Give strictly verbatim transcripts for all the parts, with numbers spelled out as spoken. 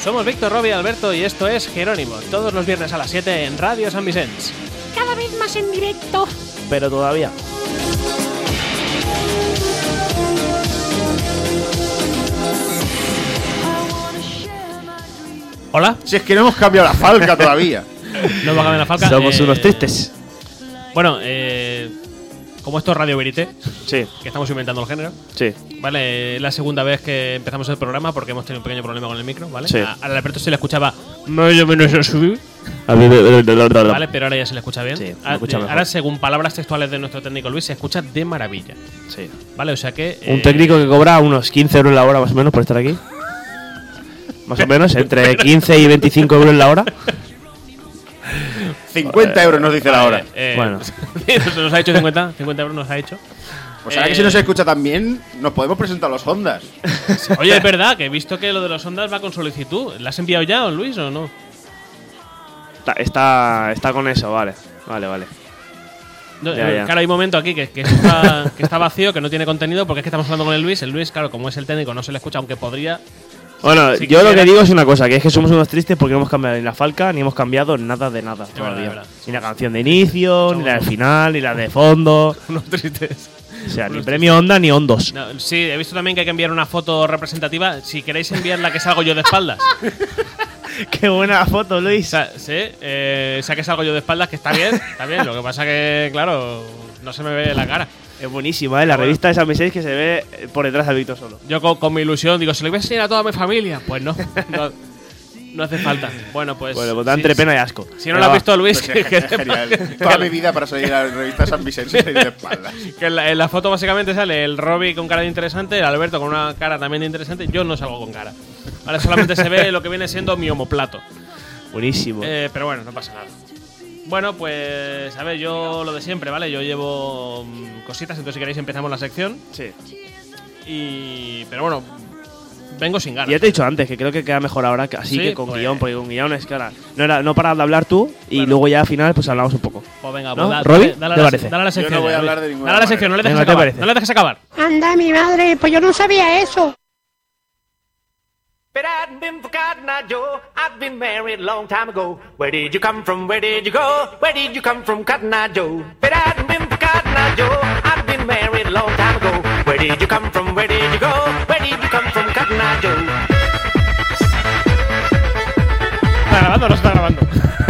Somos Víctor, Robbie, Alberto y esto es Jerónimo, todos los viernes a las siete en Radio San Vicens. Cada vez más en directo. Pero todavía. Hola. Si es que no hemos cambiado la falca todavía. No hemos cambiado la falca. Somos eh, unos tristes. Bueno, eh, como esto es Radio Verité, Sí, que estamos inventando el género, sí. vale, es la segunda vez que empezamos el programa porque hemos tenido un pequeño problema con el micro, ¿vale? Sí. A, al Alberto se le escuchaba más o menos así, Vale. ¿vale? Pero ahora ya se le escucha bien. Sí, se ahora, escucha mejor. ahora, según palabras textuales de nuestro técnico Luis, se escucha de maravilla, Sí. ¿vale? O sea que... Un eh, técnico que cobra unos quince euros la hora más o menos por estar aquí. Más o menos, entre quince y veinticinco euros la hora. cincuenta euros nos dice la hora. eh, Bueno. nos ha hecho cincuenta, cincuenta euros nos ha hecho. Pues ahora eh, que si no se escucha tan bien, nos podemos presentar los Hondas. Oye, es verdad que he visto que lo de los Ondas va con solicitud. ¿La has enviado ya, Luis, o no? Está, está, está con eso, vale. Vale, vale. No, Ya, eh, ya. Claro, hay un momento aquí que, que, está, que está vacío, que no tiene contenido, porque es que estamos hablando con el Luis. El Luis, claro, como es el técnico, no se le escucha, aunque podría. Bueno, Si yo lo quisiera- que digo es una cosa, que es que somos unos tristes porque no hemos cambiado ni la falca, ni hemos cambiado nada de nada todavía. verdad, es verdad. Ni la canción de inicio, Somos ni la del unos- final, ni la de fondo. Unos tristes. O sea, ni Unos premio Onda ni hondos. No, sí, he visto también que hay que enviar una foto representativa. Si queréis enviarla, que salgo yo de espaldas. Qué buena foto, O Luis. sea, sí, eh, o sea que salgo yo de espaldas, que está bien, está bien. Lo que pasa que, claro, no se me ve la cara. Es buenísima, ¿eh? La Bueno. revista de San Vicente que se ve eh, por detrás del Víctor solo. Yo con, con mi ilusión digo, ¿se lo voy a enseñar a toda mi familia? Pues no, no, no hace falta. Bueno, pues. Bueno, pues da sí, entre sí. pena y asco. Si no Venga, lo has va. visto, Luis, Pues que, es, que es genial. Toda mi vida para salir a la revista San Vicente y salir de espaldas. que en, la, en la foto básicamente sale el Robbie con cara de interesante, el Alberto con una cara también de interesante. Yo no salgo con cara. Vale, solamente se ve lo que viene siendo mi omoplato. Buenísimo. Eh, pero bueno, no pasa nada. Bueno, pues a ver, yo lo de siempre, ¿vale? Yo llevo mm, cositas, entonces si queréis empezamos la sección. sí. Y. Pero bueno, vengo sin ganas. Ya te he dicho antes que creo que queda mejor ahora que así Sí, que con pues- guión, porque con guión es que ahora no, era, no paras de hablar tú y Claro. luego ya al final pues hablamos un poco. Pues venga, ¿No? pues da- ¿Robbie? dale, dale, ¿Te a la, parece? dale a la sección. no voy a ya, hablar Luis. de ninguna Dale a la manera. sección, no le dejes Venga, ¿te acabar. parece? No le dejes acabar. Anda, mi madre, pues yo no sabía eso. But I've been for Cotton Eye Joe. I've been married a long time ago. Where did you come from? Where did you go? Where did you come from, Cotton Eye Joe? But I've been for Cotton Eye Joe. I've been married a long time ago. Where did you come from? Where did you go? Where did you come from, Cotton Eye Joe? ¿Está grabando o no está grabando?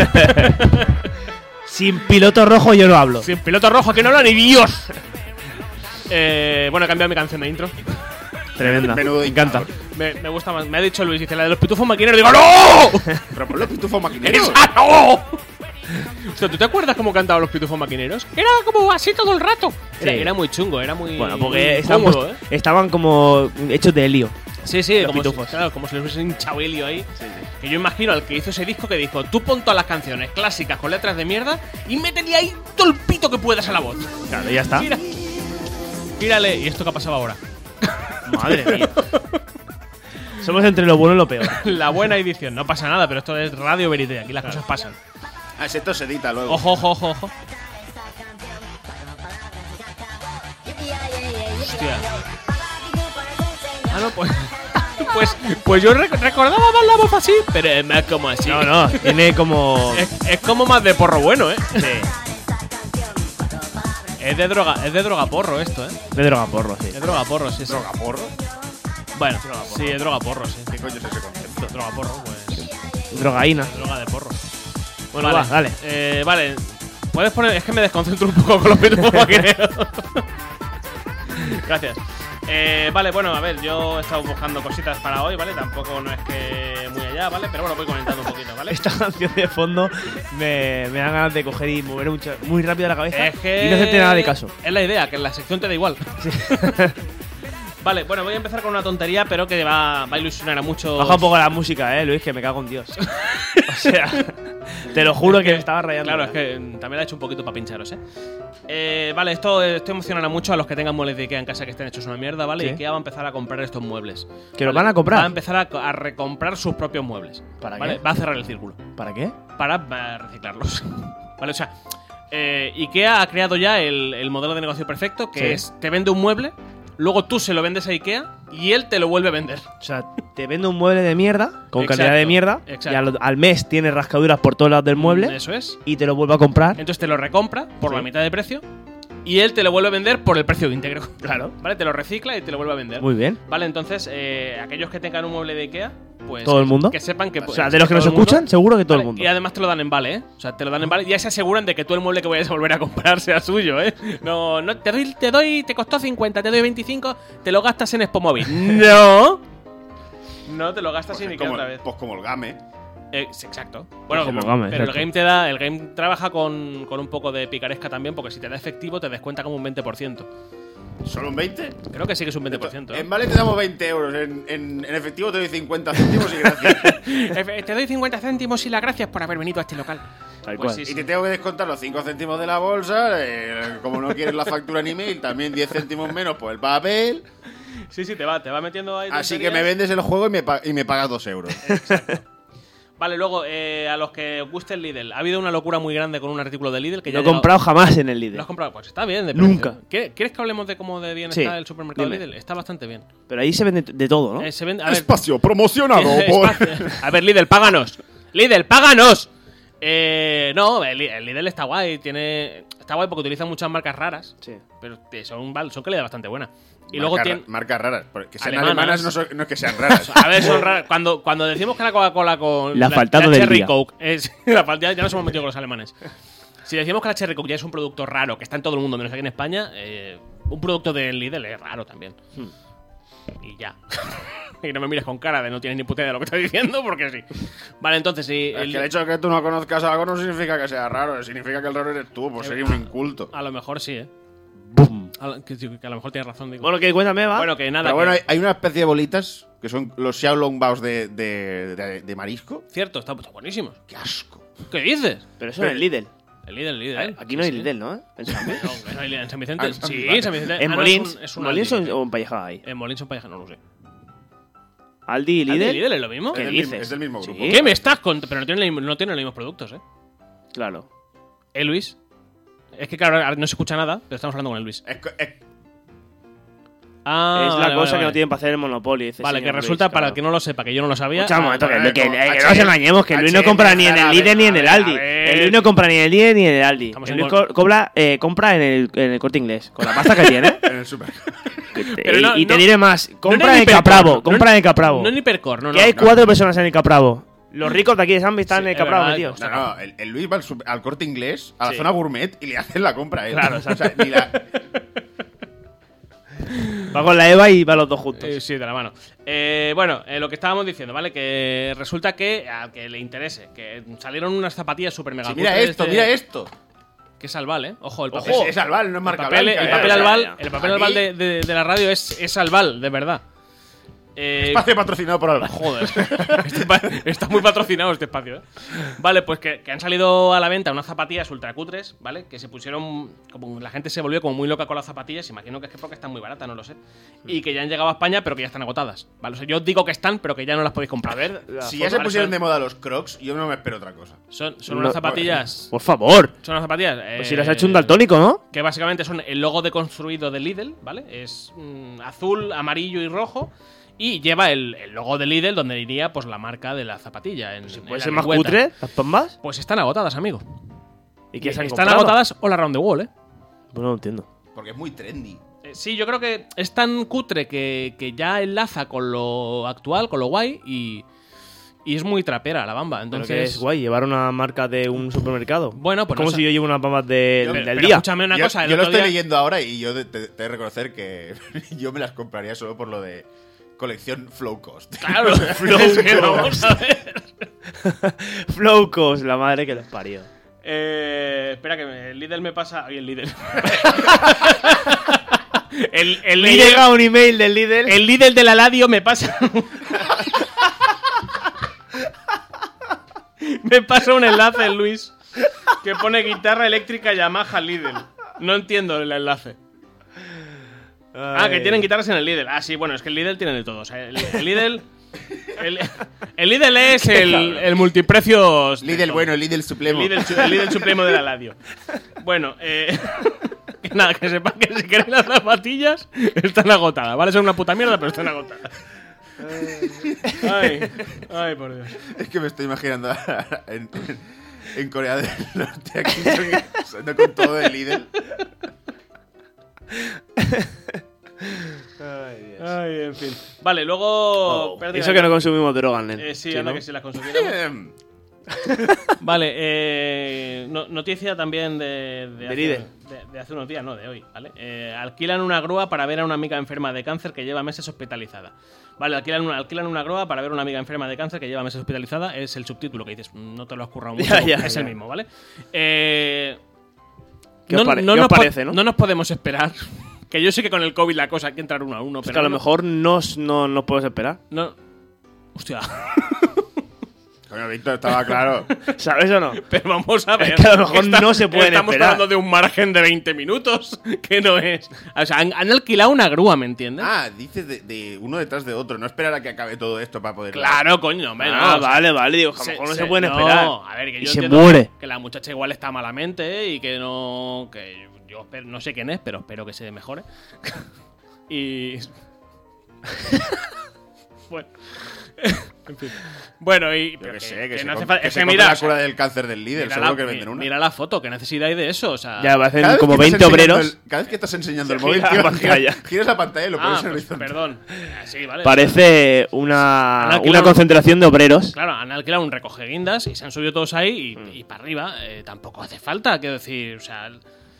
Sin piloto rojo yo no hablo. Sin piloto rojo, que no habla ni Dios. eh, bueno, he cambiado mi canción de intro. Tremenda. Menudo Me encanta. Me, me gusta más. Me ha dicho Luis, dice la de los pitufos maquineros. Digo, ¡no! Pero por los pitufos maquineros. ¡Ah, no! O sea, ¿tú te acuerdas cómo cantaban los pitufos maquineros? Era como así todo el rato. Era, Sí. era muy chungo, era muy. Bueno, muy porque estaban, cómodo, pues- ¿eh? estaban como hechos de helio. Sí, sí, los como pitufos. Si, claro, como si les hubiese hinchado helio ahí. Que yo imagino al que hizo ese disco que dijo: tú pon todas las canciones clásicas con letras de mierda y métele ahí todo el pito que puedas a la voz. Claro, ya está. Mira. Mírale. ¿Y esto qué ha pasado ahora? Madre mía. Somos entre lo bueno y lo peor. La buena edición. No pasa nada, pero esto es Radio Verité. Aquí las cosas pasan. Ah, esto se edita luego. Ojo, ojo, ojo, ojo. Hostia. Ah, no, pues. Pues, pues yo rec- recordaba más la voz así, pero es más como así. No, no, tiene como. Es, es como más de porro bueno, ¿eh? Sí, Es de droga, es de droga porro esto, ¿eh? de droga porro, sí. Es droga porro, sí, sí. ¿Droga porro? Bueno, sí, es droga porro, sí. ¿Qué coño es ese concepto? Droga porro, pues. Drogaína. Droga de porro. Bueno, va, dale. Eh, vale. Puedes poner. Es que me desconcentro un poco con los pitufos maquineros. Gracias. Eh, vale, bueno, a ver, yo he estado buscando cositas para hoy, ¿vale? Tampoco no es que muy allá, ¿vale? Pero bueno, voy comentando un poquito, ¿vale? Esta canción de fondo me, me da ganas de coger y mover mucho, muy rápido la cabeza Es que. y no hacerte nada de caso. Es la idea, que en la sección te da igual. Vale, bueno, voy a empezar con una tontería, pero que va, va a ilusionar a muchos. Baja un poco la música, eh, Luis, que me cago en Dios. O sea, te lo juro Es que me estaba rayando. Claro, es que mm, también la he hecho un poquito para pincharos, ¿eh? eh vale, esto, esto emociona mucho a los que tengan muebles de Ikea en casa que estén hechos una mierda, ¿vale? Sí. Ikea va a empezar a comprar estos muebles. ¿Que los ¿vale? van a comprar? Va a empezar a, a recomprar sus propios muebles. ¿Para ¿vale? qué? Va a cerrar el círculo. ¿Para qué? Para, para reciclarlos. ¿Vale? O sea, eh, Ikea ha creado ya el, el modelo de negocio perfecto, que Sí. es, te vende un mueble, luego tú se lo vendes a Ikea y él te lo vuelve a vender. O sea, te vende un mueble de mierda, con Exacto, calidad de mierda, exacto. y al, al mes tienes rascaduras por todos lados del mueble, Eso es. y te lo vuelve a comprar. Entonces te lo recompra por Sí. la mitad de precio y él te lo vuelve a vender por el precio íntegro. Claro. ¿Vale? Te lo recicla y te lo vuelve a vender. Muy bien. Vale, entonces, eh, aquellos que tengan un mueble de Ikea, pues. ¿Todo el mundo? Que sepan que. O sea, de los que nos escuchan, seguro que todo el mundo. Y además te lo dan en vale, ¿eh? O sea, te lo dan en vale. Ya se aseguran de que tú el mueble que vayas a volver a comprar sea suyo, ¿eh? No, no, te doy, te doy, te costó cincuenta, te doy veinticinco, te lo gastas en Expo Móvil. No. No te lo gastas Pues, en Ikea como, otra vez. pues como el Game. Eh, sí, exacto. Bueno, Como pero, Game, pero el exacto. game te da, el game trabaja con, con un poco de picaresca también, porque si te da efectivo te descuenta como un veinte por ciento. ¿Solo un veinte? Creo que sí que es un veinte por ciento. ¿eh? En vale te damos veinte euros. En, en, en efectivo te doy cincuenta céntimos y gracias. Efe- te doy cincuenta céntimos y las gracias por haber venido a este local. Tal Pues cual. sí, Y sí. te tengo que descontar los cinco céntimos de la bolsa. eh, como no quieres la factura ni mail, también diez céntimos menos por el papel. Sí, sí, te va, te va metiendo ahí. Así que tonterías. me vendes el juego y me, pa- y me pagas dos euros. Vale, luego, eh, a los que os guste el Lidl, ha habido una locura muy grande con un artículo de Lidl que ya No ha he llegado- comprado jamás en el Lidl. ¿Lo has comprado? Pues está bien. De Nunca. precio. ¿Qué- ¿Quieres que hablemos de cómo de bien Sí, está el supermercado dime. Lidl? Está bastante bien. Pero ahí se vende de todo, ¿no? Eh, se vende, a ver, Espacio promocionado por. Espacio. A ver, Lidl, páganos. Lidl, páganos. Eh, no, el, el Lidl está guay. Tiene, está guay porque utiliza muchas marcas raras. Sí. Pero eh, son, val- son calidad bastante buena. Y Marca- luego tiene. Marcas raras. Porque sean Alemanas. alemanas, no, son- no es que sean raras. A ver, son raras. Cuando, cuando decimos que la Coca-Cola con. La faltado del Cherry día. Coke es. la fal- ya, ya nos hemos metido con los alemanes. Si decimos que la Cherry Coke ya es un producto raro, que está en todo el mundo, menos aquí en España, eh, un producto del Lidl es raro también. Y ya. Y no me mires con cara de no tienes ni puta idea de lo que estoy diciendo, porque sí. Vale, entonces sí. Es el- que el hecho de que tú no conozcas algo no significa que sea raro, significa que el raro eres tú, pues sería un inculto. A lo mejor sí, ¿eh? ¡Bum! A lo, que, que a lo mejor tienes razón, digo. Bueno, que cuéntame, va. Bueno, que nada. Pero bueno, que- hay, hay una especie de bolitas que son los Xiaolongbaos de, de, de, de marisco. Cierto, está, está buenísimos. ¡Qué asco! ¿Qué dices? Pero eso en el Lidl. El Lidl, el Lidl. Aquí no hay Lidl, ¿no? En San Luis. No, que no hay Lidl. En San Vicente. Ah, en San sí, Vicente. en San Vicente. En Ah, no, Molins. es un- es un ¿Molins Aldi. o o en Pallejada hay? En Molins o en Pallaja, no lo sé. Aldi y ¿Aldi Lidl. y Lidl es lo mismo? ¿Qué Es del dices? mismo- es del mismo Sí. grupo. ¿Qué me estás contando? Pero no tienen, no tienen los mismos productos, ¿eh? Claro. ¿Eh, Luis? Es que claro, ahora no se escucha nada, pero estamos hablando con el Luis. Es co- es- Ah, es la vale, cosa vale, que vale. no tienen para hacer el Monopoly. dice Vale, señor que Luis, resulta, para claro. el que no lo sepa, que yo no lo sabía. Escucha un momento, Ah, que, vale, que- como que no H nos M, engañemos, que Luis no H M, compra ni en el a Lidl ver, ni en el a Aldi. ver. El Luis no compra ni en el Lidl ni en el Aldi. Estamos El en Luis gol. co- compra, eh, compra en el, en el Corte Inglés, con la pasta que tiene. en el super. Que te- Pero y, no- y te no- diré más, No compra es en el Hipercor, Capravo, no- compra no- en el Capravo. No es ni Hipercor, no, no. Que hay no. cuatro personas en el Capravo. Los ricos de aquí de San están Sí, en el es Capravo verdad, metidos. No, no, el, el Luis va al, super- al Corte Inglés, a la Sí. zona gourmet y le hacen la compra a él. Claro, o sea, ni la- Va con la Eva y va los dos juntos. Eh, sí, de la mano. Eh, bueno, eh, lo que estábamos diciendo, ¿vale? Que resulta que al que le interese, que salieron unas zapatillas super mega Sí, mira cutres esto, de- mira esto. Que es Albal, ¿eh? Ojo, el papel. Ojo, es Albal, no es marca el papel, blanca. el eh, papel o sea, Albal, ya. el papel Aquí- Albal de, de- de la radio es, es Albal, de verdad. Eh, Espacio patrocinado por Albal. Joder, este pa- está muy patrocinado este espacio, ¿eh? Vale, pues que, que han salido a la venta unas zapatillas ultra cutres, ¿vale? Que se pusieron, como la gente se volvió como muy loca con las zapatillas, imagino que es que porque están muy baratas, no lo sé. Y que ya han llegado a España, pero que ya están agotadas, ¿vale? O sea, yo os digo que están, pero que ya no las podéis comprar. A ver, la Si foto- ya se Vale, pusieron son- de moda los Crocs, yo no me espero otra cosa. Son, son No, unas zapatillas... Por favor. Son unas zapatillas... Pues eh, si las ha hecho un daltónico, ¿no? Que básicamente son el logo deconstruido de Lidl, ¿vale? Es mm, azul, amarillo y rojo. Y lleva el, el logo de Lidl donde iría pues la marca de la zapatilla. En, en ¿Puede la ser más lengüeta. cutre las pambas? Pues están agotadas, amigo. ¿Y qué se han Están comprado? agotadas all around the wall, ¿eh? Pues no lo entiendo. Porque es muy trendy. Eh, Sí, yo creo que es tan cutre que, que ya enlaza con lo actual, con lo guay y, y es muy trapera la bamba. Entonces, Entonces, es guay llevar una marca de un supermercado. Bueno, pues como no sé. si yo llevo unas pambas de- Yo- del pero día. escúchame una yo cosa. El yo lo otro estoy día- leyendo ahora y yo te, te- te he de reconocer que yo me las compraría solo por lo de colección Flow Cost. Claro, es que vamos a ver. Flowcos, la madre que los parió. Eh, espera que me- el Lidl me pasa. Ay, el Lidl. el, el Me Lidl, llega un email del líder. el Lidl de la Ladio me pasa. me pasa un enlace, Luis, que pone guitarra eléctrica Yamaha Lidl. No entiendo el enlace. Ah, que tienen guitarras en el Lidl. Ah, sí, bueno, es que el Lidl tiene de todo. O sea, el, el Lidl. El, el Lidl es el, el multiprecios. de Lidl todo. bueno, Lidl El Supremo. Lidl, su- el Lidl supremo de la Ladio. Bueno, eh, Que nada, que sepan que si queréis las zapatillas, están agotadas, ¿vale? Son una puta mierda, pero están agotadas. Ay, ay, por Dios. Es que me estoy imaginando en, en, en Corea del Norte aquí sonando con todo de Lidl. Ay, Dios. Ay, en fin. Vale, luego... Oh, Perdí, eso que no consumimos drogas, nen. Eh, sí, Sí, anda ¿no? que si las consumiéramos. Vale, eh, no- noticia también de, de, De hace, Lidl. de- de hace unos días, no, de hoy, ¿vale? Eh, alquilan una grúa para ver a una amiga enferma de cáncer que lleva meses hospitalizada. Vale, alquilan una, alquilan una grúa para ver a una amiga enferma de cáncer que lleva meses hospitalizada. Es el subtítulo que dices, no te lo has currado mucho, Ya, ya, es ya. el mismo, ¿vale? Eh, ¿Qué os pare- qué os nos po- parece, no? no nos podemos esperar. Que yo sé que con el COVID la cosa hay que entrar uno a uno, Es pero que a lo no- mejor no, no, no puedes esperar. No. Hostia. Coño, Víctor, estaba claro. ¿Sabes o no? Pero vamos a ver. Es que a lo mejor Esta- no se pueden Estamos esperar. hablando de un margen de veinte minutos, que no es. O sea, han, han alquilado una grúa, ¿me entiendes? Ah, dices de, de uno detrás de otro. No esperar a que acabe todo esto para poder... Claro, coño, hombre, Ah, no, o sea, vale, vale. Digo, que a lo mejor no se, pueden no, esperar. a ver, que Y yo se entiendo muere. que la muchacha igual está malamente y que no. Que yo espero- no sé quién es, pero espero que se mejore. Y. Bueno. En fin. Bueno, y. Yo pero que sé, que, se, no hace com- falta. que Es se que compre mira, la o sea, cura del cáncer del líder. mira Seguro la, que mi- venden una. mira la foto, ¿qué necesidad hay de eso? O sea. Ya, hacen Cada vez como que estás veinte enseñando obreros. el- cada vez que estás enseñando Se el móvil, gira tío, la pantalla. giras, giras la pantalla y lo pones Ah, en pues, horizontal. perdón. Ah, sí, vale. Parece una, Han alquilado- una concentración de obreros. Claro, han alquilado un recoge guindas y se han subido todos ahí y, y para arriba. Eh, tampoco hace falta, quiero decir, o sea.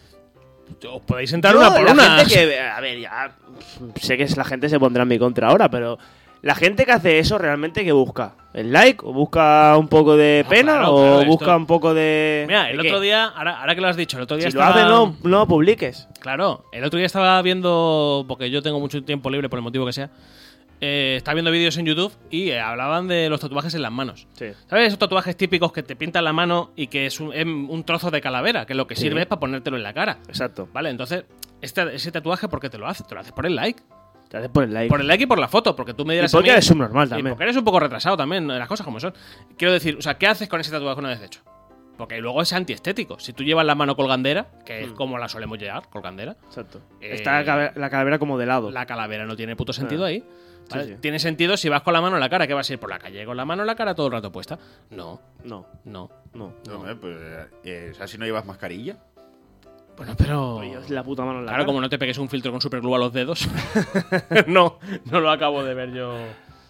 Os podéis sentar Yo, una por la una. gente que, a ver, ya sé que la gente se pondrá en mi contra ahora, pero la gente que hace eso realmente que busca el like o busca un poco de No, pena claro, o claro, busca esto- un poco de Mira, el ¿de qué? otro día, ahora, ahora que lo has dicho, el otro día Si lo estaba. haces no no publiques. Claro, el otro día estaba viendo, porque yo tengo mucho tiempo libre por el motivo que sea, eh, estaba viendo vídeos en YouTube y eh, hablaban de los tatuajes en las manos. Sí. ¿Sabes esos tatuajes típicos que te pintan la mano y que es un, es un trozo de calavera, que lo que Sí. sirve es para ponértelo en la cara? Exacto. Vale, entonces, este, ese tatuaje, ¿por qué te lo haces? Te lo haces por el like. Te haces por el like. Por el like y por la foto, porque tú me dirás Y porque a mí- eres subnormal y también. porque eres un poco retrasado también, las cosas como son. Quiero decir, o sea, ¿qué haces con ese tatuaje una vez hecho? Porque luego es antiestético. Si tú llevas la mano colgandera, que es Mm. como la solemos llevar, colgandera, Exacto. Eh, Está la cabe- la calavera como de lado. la calavera no tiene puto sentido Ah. ahí. ¿vale? Sí, sí. Tiene sentido si vas con la mano en la cara, que vas a ir por la calle con la mano en la cara todo el rato puesta. No, No, no. no. No, hombre, pues, eh, o sea, si no llevas mascarilla. Bueno, pero. Oye, es la puta mano en la Claro, cara. como no te pegues un filtro con superglue a los dedos. no, no lo acabo de ver yo.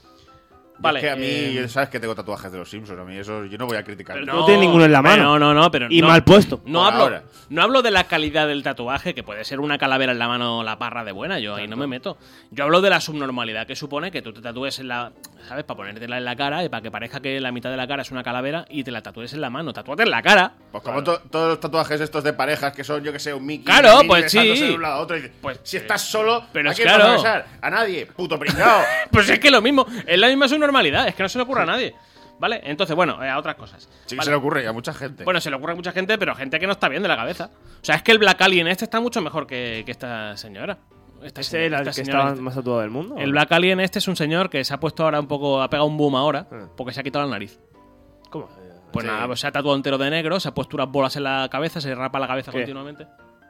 Vale. Es que a mí, eh, sabes que tengo tatuajes de los Simpsons. A mí eso yo no voy a criticar. pero no tiene ninguno en la hombre, mano. No, no, no, pero. Y no- mal puesto. No Por hablo, ahora. no hablo de la calidad del tatuaje, que puede ser una calavera en la mano, la parra de buena, yo ahí no me meto. Yo hablo de la subnormalidad que supone que tú te tatúes en la, ¿sabes? Para ponértela en la cara y para que parezca que la mitad de la cara es una calavera y te la tatúes en la mano. Tatúate en la cara. Pues como to- todos los tatuajes estos de parejas que son, yo que sé, un Mickey. Claro, Minnie pues besándose sí. de un lado a otro y dices, Pues, si eh, estás solo, pero ¿a es quién claro. vas a besar? A nadie, puto pringao. Pues es que lo mismo, es la misma subnormalidad, es que no se le ocurre a nadie. ¿Vale? Entonces, bueno, eh, a otras cosas. Sí que Vale. se le ocurre a mucha gente. Bueno, se le ocurre a mucha gente, pero gente que no está bien de la cabeza. O sea, es que el Black Alien este está mucho mejor que, que esta señora. Esta ¿Ese señora- era el esta que señora estaba este. más tatuado del mundo? El Black Alien este es un señor que se ha puesto ahora un poco, ha pegado un boom ahora, Ah. porque se ha quitado la nariz. ¿Cómo? Pues Sí. nada, pues se ha tatuado entero de negro, se ha puesto unas bolas en la cabeza, se rapa la cabeza ¿Qué? continuamente.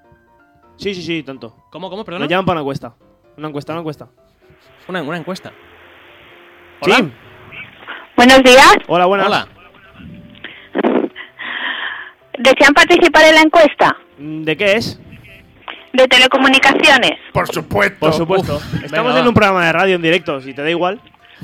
Sí, sí, sí, tanto. ¿Cómo, cómo? Perdona. Nos llaman para una encuesta. Una encuesta, una encuesta. Una, una encuesta. Hola. Sí. Buenos días. Hola, buenas. Hola. ¿Desean participar en la encuesta? Mm, ¿De qué es? De telecomunicaciones. Por supuesto. Por supuesto. Uf, Estamos venga, en va. un programa de radio en directo, si te da igual.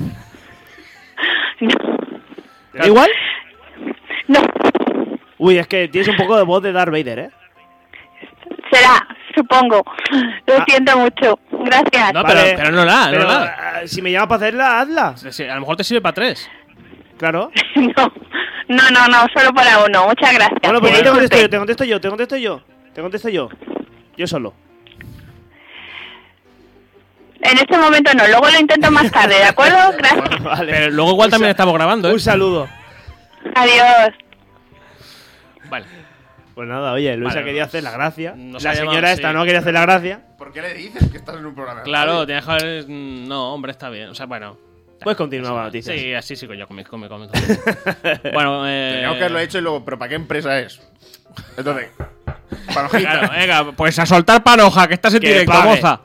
No. ¿Te da igual? No. Uy, es que tienes un poco de voz de Darth Vader, ¿eh? Será, supongo. Lo Ah. siento mucho. Gracias. No, Vale. pero, pero no la, Pero, no la. ah, si me llama para hacerla, hazla. Sí, sí, a lo mejor te sirve para tres. Claro. No. No, no, no, solo para uno. Muchas gracias. Bueno, pues Que yo te contesto yo, disculpe. te contesto yo, te contesto yo. Te contesto yo. Yo solo. En este momento no, luego lo intento más tarde, ¿de acuerdo? Gracias. Vale. Pero luego igual Un también sa- estamos grabando, ¿eh? Un saludo. Adiós. Vale. Pues nada, oye, Luisa Vale, quería nos- hacer la gracia. nos La ha llamado, señora esta sí. no quería hacer la gracia. ¿Por qué le dices que estás en un programa? de Claro, radio? tienes que haber... No, hombre, está bien. O sea, bueno... Puedes continuar con la noticia. Sí, así sigo yo con mi con mi- con mi- Bueno, eh... Teníamos que haberlo hecho y luego, ¿pero para qué empresa es? Entonces, Panojita. Claro, venga, pues a soltar panoja, que estás en Que directo, pague. moza.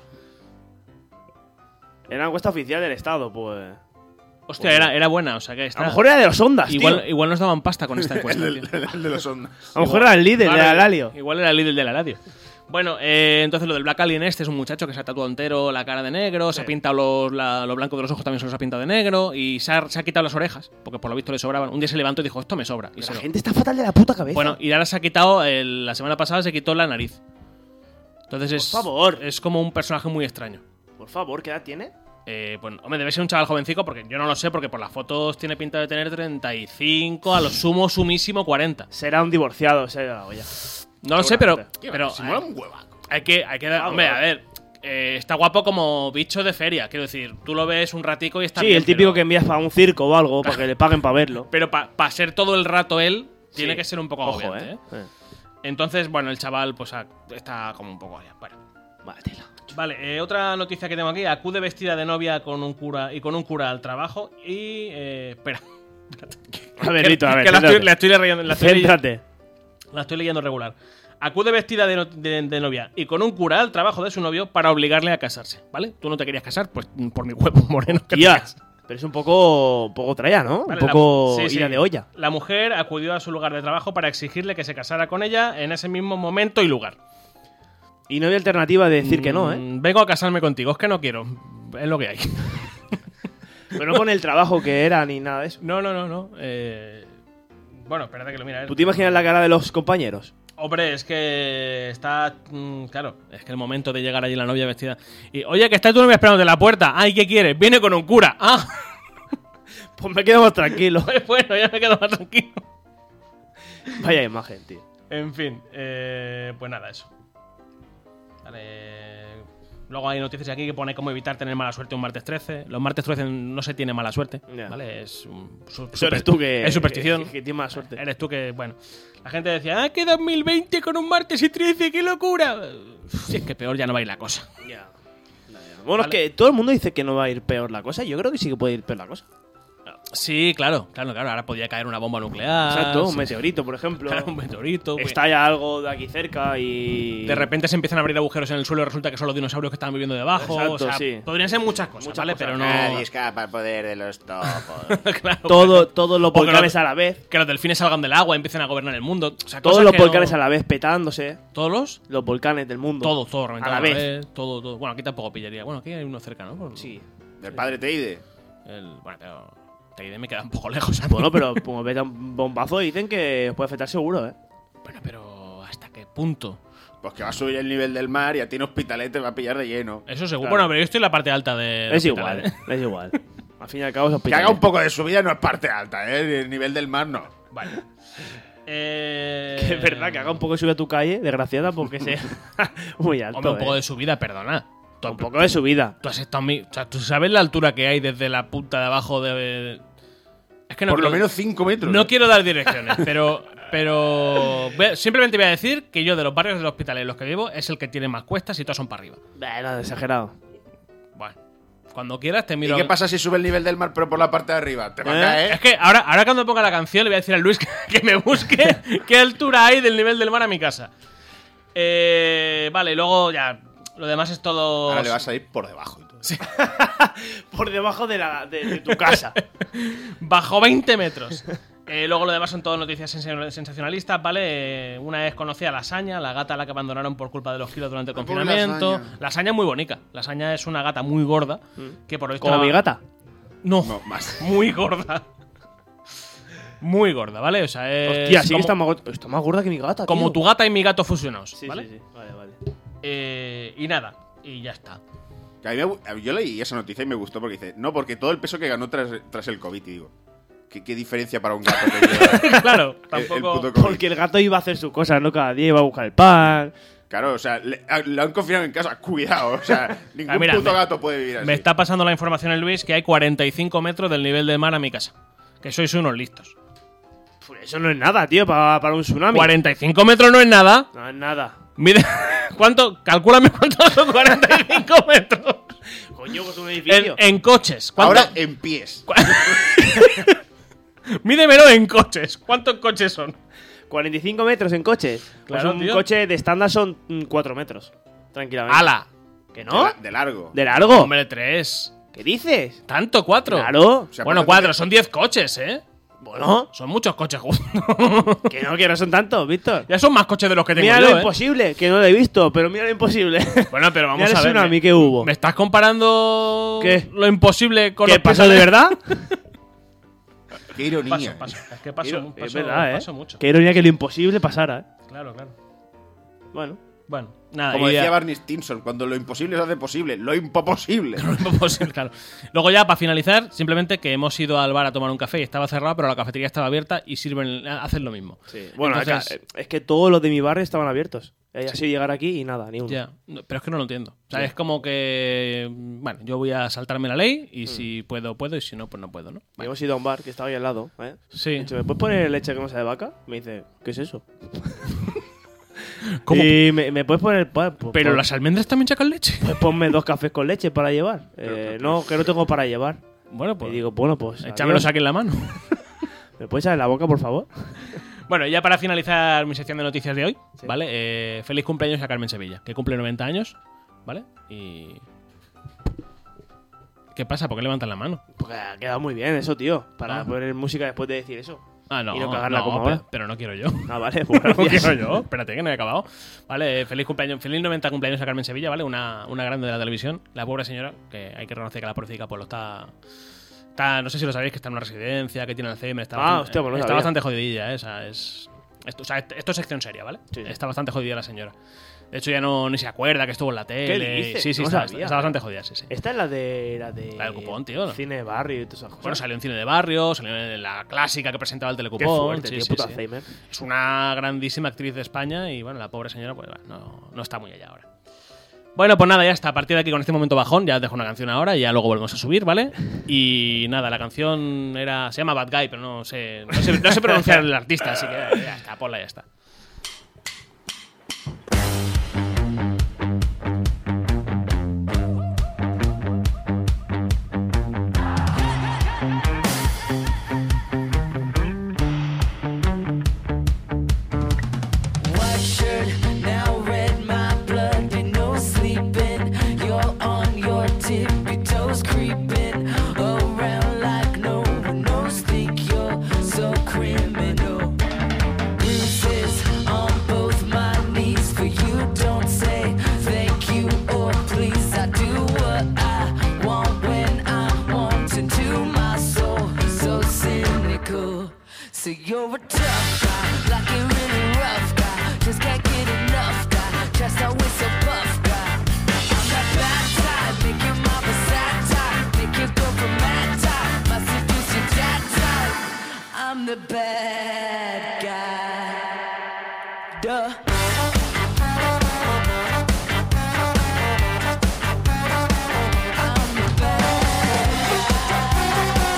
Era encuesta oficial del Estado, pues. Hostia, era, era buena, o sea que A está... lo mejor era de los Ondas, igual, tío. igual nos daban pasta con esta encuesta, El, tío. del- el de los ondas. A lo mejor era el líder Vale, de Alalio. Igual era el líder del Aladio. Bueno, eh, entonces lo del Black Alien este es un muchacho que se ha tatuado entero la cara de negro, se ha pintado los, la- lo blanco de los ojos también se los ha pintado de negro y se ha, se ha quitado las orejas, porque por lo visto le sobraban. Un día se levantó y dijo, esto me sobra. Y se La lo- gente está fatal de la puta cabeza. Bueno, y ahora se ha quitado, el- la semana pasada se quitó la nariz. Entonces es, Por favor. es como un personaje muy extraño. Por favor, ¿qué edad tiene? Eh, bueno, hombre, debe ser un chaval jovencico porque yo no lo sé, porque por las fotos tiene pinta de tener treinta y cinco, a lo sumo, sumísimo cuarenta. Será un divorciado, será la olla. No lo sé, pero, Seguramente. pero Si mola un huevaco. hay que, hay que dar, Ah, hombre, bueno. a ver, eh, está guapo como bicho de feria, quiero decir, tú lo ves un ratico y está Sí, bien, el típico pero, que envías para un circo o algo, para que le paguen para verlo. Pero para ser todo el rato él, tiene Sí. que ser un poco Ojo, agobiante, eh. ¿eh? eh. Entonces, bueno, el chaval pues ha- está como un poco allá. Bueno. Vale, tela. Vale, eh, otra noticia que tengo aquí. Acude vestida de novia con un cura y con un cura al trabajo y... Eh, espera. A ver, Rito, a ver. que la estoy, céntrate. la estoy leyendo, la estoy, Céntrate. la estoy leyendo regular. Acude vestida de, no- de- de novia y con un cura al trabajo de su novio para obligarle a casarse, ¿vale? Tú no te querías casar, pues mm, por mi huevo moreno que te Tía, casas. pero es un poco, un poco traya, ¿no? Vale, un poco la- sí, ira sí. de olla. La mujer acudió a su lugar de trabajo para exigirle que se casara con ella en ese mismo momento y lugar. Y no hay alternativa de decir que no, ¿eh? Mm, Vengo a casarme contigo, es que no quiero. Es lo que hay. Pero no con el trabajo que era ni nada de eso. No, no, no, no. Eh... Bueno, espérate que lo mira. ¿Tú te imaginas la cara de los compañeros? Hombre, es que está. mm, claro, es que el momento de llegar allí la novia vestida. Y, oye, que está tu novia esperando en la puerta. Ay, ¿qué quieres? Viene con un cura. Ah, Pues me quedo más tranquilo. pues bueno, ya me quedo más tranquilo. Vaya imagen, tío. En fin, eh, pues nada, eso. Vale. Luego hay noticias aquí que pone cómo evitar tener mala suerte un martes trece. Los martes trece no se tiene mala suerte. Ya. ¿Vale? Es. un- su- Eso eres super- tú que. Es superstición. Que, que tienes mala suerte. Eres tú que, bueno. La gente decía, ¡ah, que dos mil veinte con un martes y trece! ¡Qué locura! Si es que peor ya no va a ir la cosa. Ya. Bueno, Vale. es que todo el mundo dice que no va a ir peor la cosa. Yo creo que sí que puede ir peor la cosa. Sí, claro, claro, claro. Ahora podía caer una bomba nuclear. Exacto, un sí, meteorito, por ejemplo. claro, un meteorito. pues, Estalla algo de aquí cerca y. De repente se empiezan a abrir agujeros en el suelo y resulta que son los dinosaurios que estaban viviendo debajo. Exacto, o sea, sí. podrían ser muchas cosas, Muchas ¿vale? cosas. Pero no. Nadie escapa al poder de los topos. Claro, Todo, todos los O que volcanes los- a la vez. Que los delfines salgan del agua y empiecen a gobernar el mundo. O sea, Todos cosas los que volcanes no- a la vez petándose. ¿Todos los? Los volcanes del mundo. Todo, todo reventado A la vez. Todo, todo. Bueno, aquí tampoco pillaría. Bueno, aquí hay uno cerca, ¿no? Por- Sí. Del padre Teide. el- bueno, pero. Teide me queda un poco lejos a mí. Bueno, pero como peta un bombazo dicen que os puede afectar seguro, ¿eh? Bueno, pero. ¿Hasta qué punto? Pues que va a subir el nivel del mar y a ti en Hospitalet te va a pillar de lleno. Eso seguro. Claro. Bueno, pero yo estoy en la parte alta de. de Es Hospitalet, igual, ¿eh? es igual. Al fin y al cabo es Que hospital. haga un poco de subida no es parte alta, ¿eh? El nivel del mar no. Vale. Eh... Que es verdad que haga un poco de subida a tu calle, desgraciada, porque sea muy alto. Hombre, un poco ¿eh? de subida, perdona. Tú, Un poco de subida. tú has estado mi- o sea, tú sabes la altura que hay desde la punta de abajo de. Es que no Por lo quiero- menos cinco metros. No quiero dar direcciones, pero. Pero. voy a- simplemente voy a decir que yo de los barrios del hospital en los que vivo es el que tiene más cuestas y todos son para arriba. Bueno, exagerado. Bueno. Cuando quieras te ¿Y miro. qué pasa si sube el nivel del mar pero por la parte de arriba? Te va a ¿Eh? caer. Es que ahora, ahora cuando ponga la canción le voy a decir a Luis que, que me busque qué altura hay del nivel del mar a mi casa. Eh, vale, luego ya. Lo demás es todo. Ahora le vas a ir por debajo y todo. Por debajo de, la, de, de tu casa. Bajo veinte metros. Eh, luego lo demás son todo noticias sensa- sensacionalistas, ¿vale? Eh, una es conocida Lasaña, la gata a la que abandonaron por culpa de los kilos durante el Ah, pobre confinamiento. Lasaña. Lasaña es muy bonita. Lasaña es una gata muy gorda. Que por lo visto Como la- mi gata. No, No, más. muy gorda. Muy gorda, ¿vale? O sea, es. Hostia, sí que como, está más, gorda- está más gorda que mi gata. como tío. tu gata y mi gato fusionados, Sí, ¿vale? sí, sí. Vale, vale. Eh, y nada, y ya está. Que a mí me gu- a- yo leí esa noticia y me gustó porque dice, no, porque todo el peso que ganó tras, tras el COVID, y digo, ¿qué, qué diferencia para un gato que lleva Claro, el, el tampoco. puto COVID? Porque el gato iba a hacer sus cosas, ¿no? Cada día iba a buscar el pan. Claro, o sea, le, a- lo han confinado en casa, cuidado, o sea, ningún Ah, mira, puto me- gato puede vivir así. Me está pasando la información el Luis que hay cuarenta y cinco metros del nivel del mar a mi casa. Que sois unos listos. Pues eso no es nada, tío, para, para un tsunami. cuarenta y cinco metros no es nada. No es nada. Mide, ¿cuánto? Calcúlame cuántos son cuarenta y cinco metros. Coño, pues un En, edificio. en coches. ¿Cuánto? Ahora en pies. Mídemelo en coches. ¿Cuántos coches son? cuarenta y cinco metros en coche. Pues Claro, un tío. coche de estándar son mm, cuatro metros. Tranquilamente. ¡Hala! ¿Que De, no? la- de largo. ¿De largo? Hombre, tres. ¿Qué dices? ¿Tanto? ¿Cuatro? Claro. O sea, Bueno, ¿cuánto cuatro. tiene- Son diez coches, ¿eh? Bueno, Son muchos coches juntos. que no, que no son tantos, Víctor. Ya son más coches de los que tengo Mira yo, lo ¿eh? imposible, que no lo he visto, pero mira lo imposible. Bueno, pero vamos Mira el a ver. tsunami ¿me- que hubo. ¿Me estás comparando ¿Qué? lo imposible con ¿Qué los pasó pies de al- verdad? Qué ironía. Paso, eh. paso. Es que paso, Iro- paso, es verdad, ¿eh? paso mucho. Qué ironía que lo imposible pasara, ¿eh? Claro, claro. Bueno. Bueno, nada. Como y decía ya- Barney Stinson, cuando lo imposible se hace posible, lo imposible. Imposible, claro. Luego ya, para finalizar, simplemente que hemos ido al bar a tomar un café y estaba cerrado, pero la cafetería estaba abierta y sirven, hacen lo mismo. Bueno, Entonces- acá, es que todos los de mi barrio estaban abiertos. He sido llegar aquí y nada, ni uno. Ya, no, pero es que no lo entiendo. O sea, es como que, bueno, yo voy a saltarme la ley y si puedo, puedo y si no, pues no puedo, ¿no? Y Vale. hemos ido a un bar que estaba ahí al lado, ¿eh? Sí. He dicho, ¿me puedes poner leche que no sea de vaca? Me dice, ¿qué es eso? ¿Cómo? Y me, me puedes poner... pues, pues, Pero pues, las almendras también sacan leche. pues ponme dos cafés con leche para llevar. Eh, no, que no tengo para llevar. Bueno, pues Y digo, bueno, pues... échamelos adiós. aquí en la mano. ¿Me puedes echar en la boca, por favor? Bueno, ya para finalizar mi sección de noticias de hoy, Sí. ¿vale? Eh, feliz cumpleaños a Carmen Sevilla, que cumple noventa años, ¿vale? Y... ¿Qué pasa? ¿Por qué levantan la mano? Porque ha quedado muy bien eso, tío. Para Ah. poner música después de decir eso. Ah, no, Y no cagarla como pero, ahora. pero no quiero yo. Ah, vale, pues No gracias. quiero yo. Espérate, que no he acabado. Vale, feliz cumpleaños, feliz noventa cumpleaños a Carmen Sevilla, ¿vale? Una, una grande de la televisión. La pobre señora, que hay que reconocer que la pobrecita pues lo está... está... No sé si lo sabéis, que está en una residencia, que tiene Alzheimer. Está Ah, bastante, hostia, pues no está sabía. bastante jodidilla, ¿eh? O sea, es... Esto, o sea, esto es sección seria, ¿vale? Sí, sí. Está bastante jodida la señora. De hecho, ya no ni se acuerda que estuvo en la tele. dices? Sí, sí, No está, sabía. está bastante jodida, sí, sí. Esta es la de... La, de, La del cupón, tío, ¿no? Cine de barrio y todas esas cosas. Bueno, salió en Cine de Barrio, salió en la clásica que presentaba el Qué Telecupón. fuerte, sí, tío, sí, puto sí. Alzheimer. Es una grandísima actriz de España y, bueno, la pobre señora, pues bueno, no, no está muy allá ahora. Bueno, pues nada, ya está. A partir de aquí, con este momento bajón, ya os dejo una canción ahora y ya luego volvemos a subir, ¿vale? Y nada, la canción era... Se llama Bad Guy, pero no sé, no sé, no sé pronunciar el artista, así que ya está, ponla, ya está. White shirt, now red, my blood, ain't no sleeping. You're on your tippy toes, creeping around like no one knows. Think you're so criminal. Bruises on both my knees for you. Don't say thank you or please. I do what I want when I want into my soul. So cynical. So you're a tough guy, like a really rough guy. Just can't get enough guy, just always so buff guy. I'm that bad type, make your mama sad type, make your girl from mad type, my seduce your dad type. I'm the bad guy. Duh. I'm the bad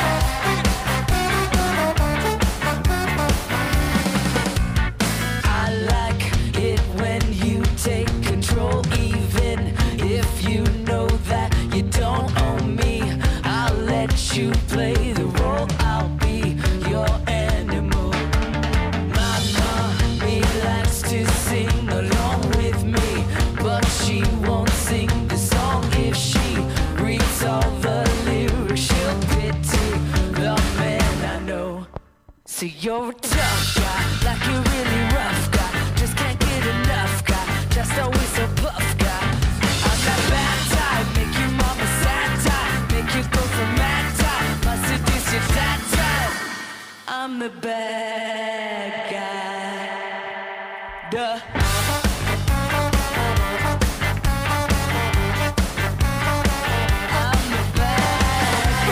I like it when you take control, even if you know that you don't own me. I'll let you play the role, I'll be your animal. My mommy likes to sing along with me, but she won't sing the song if she reads all the lyrics. She'll pity the man I know. So you're a tough guy, like a really rough guy. Just can't get enough guy, just always so buff guy. I'm that bad type, make your mama sad type, make you go from mad type, my seduce your dad type. I'm the bad guy. Duh. I'm the bad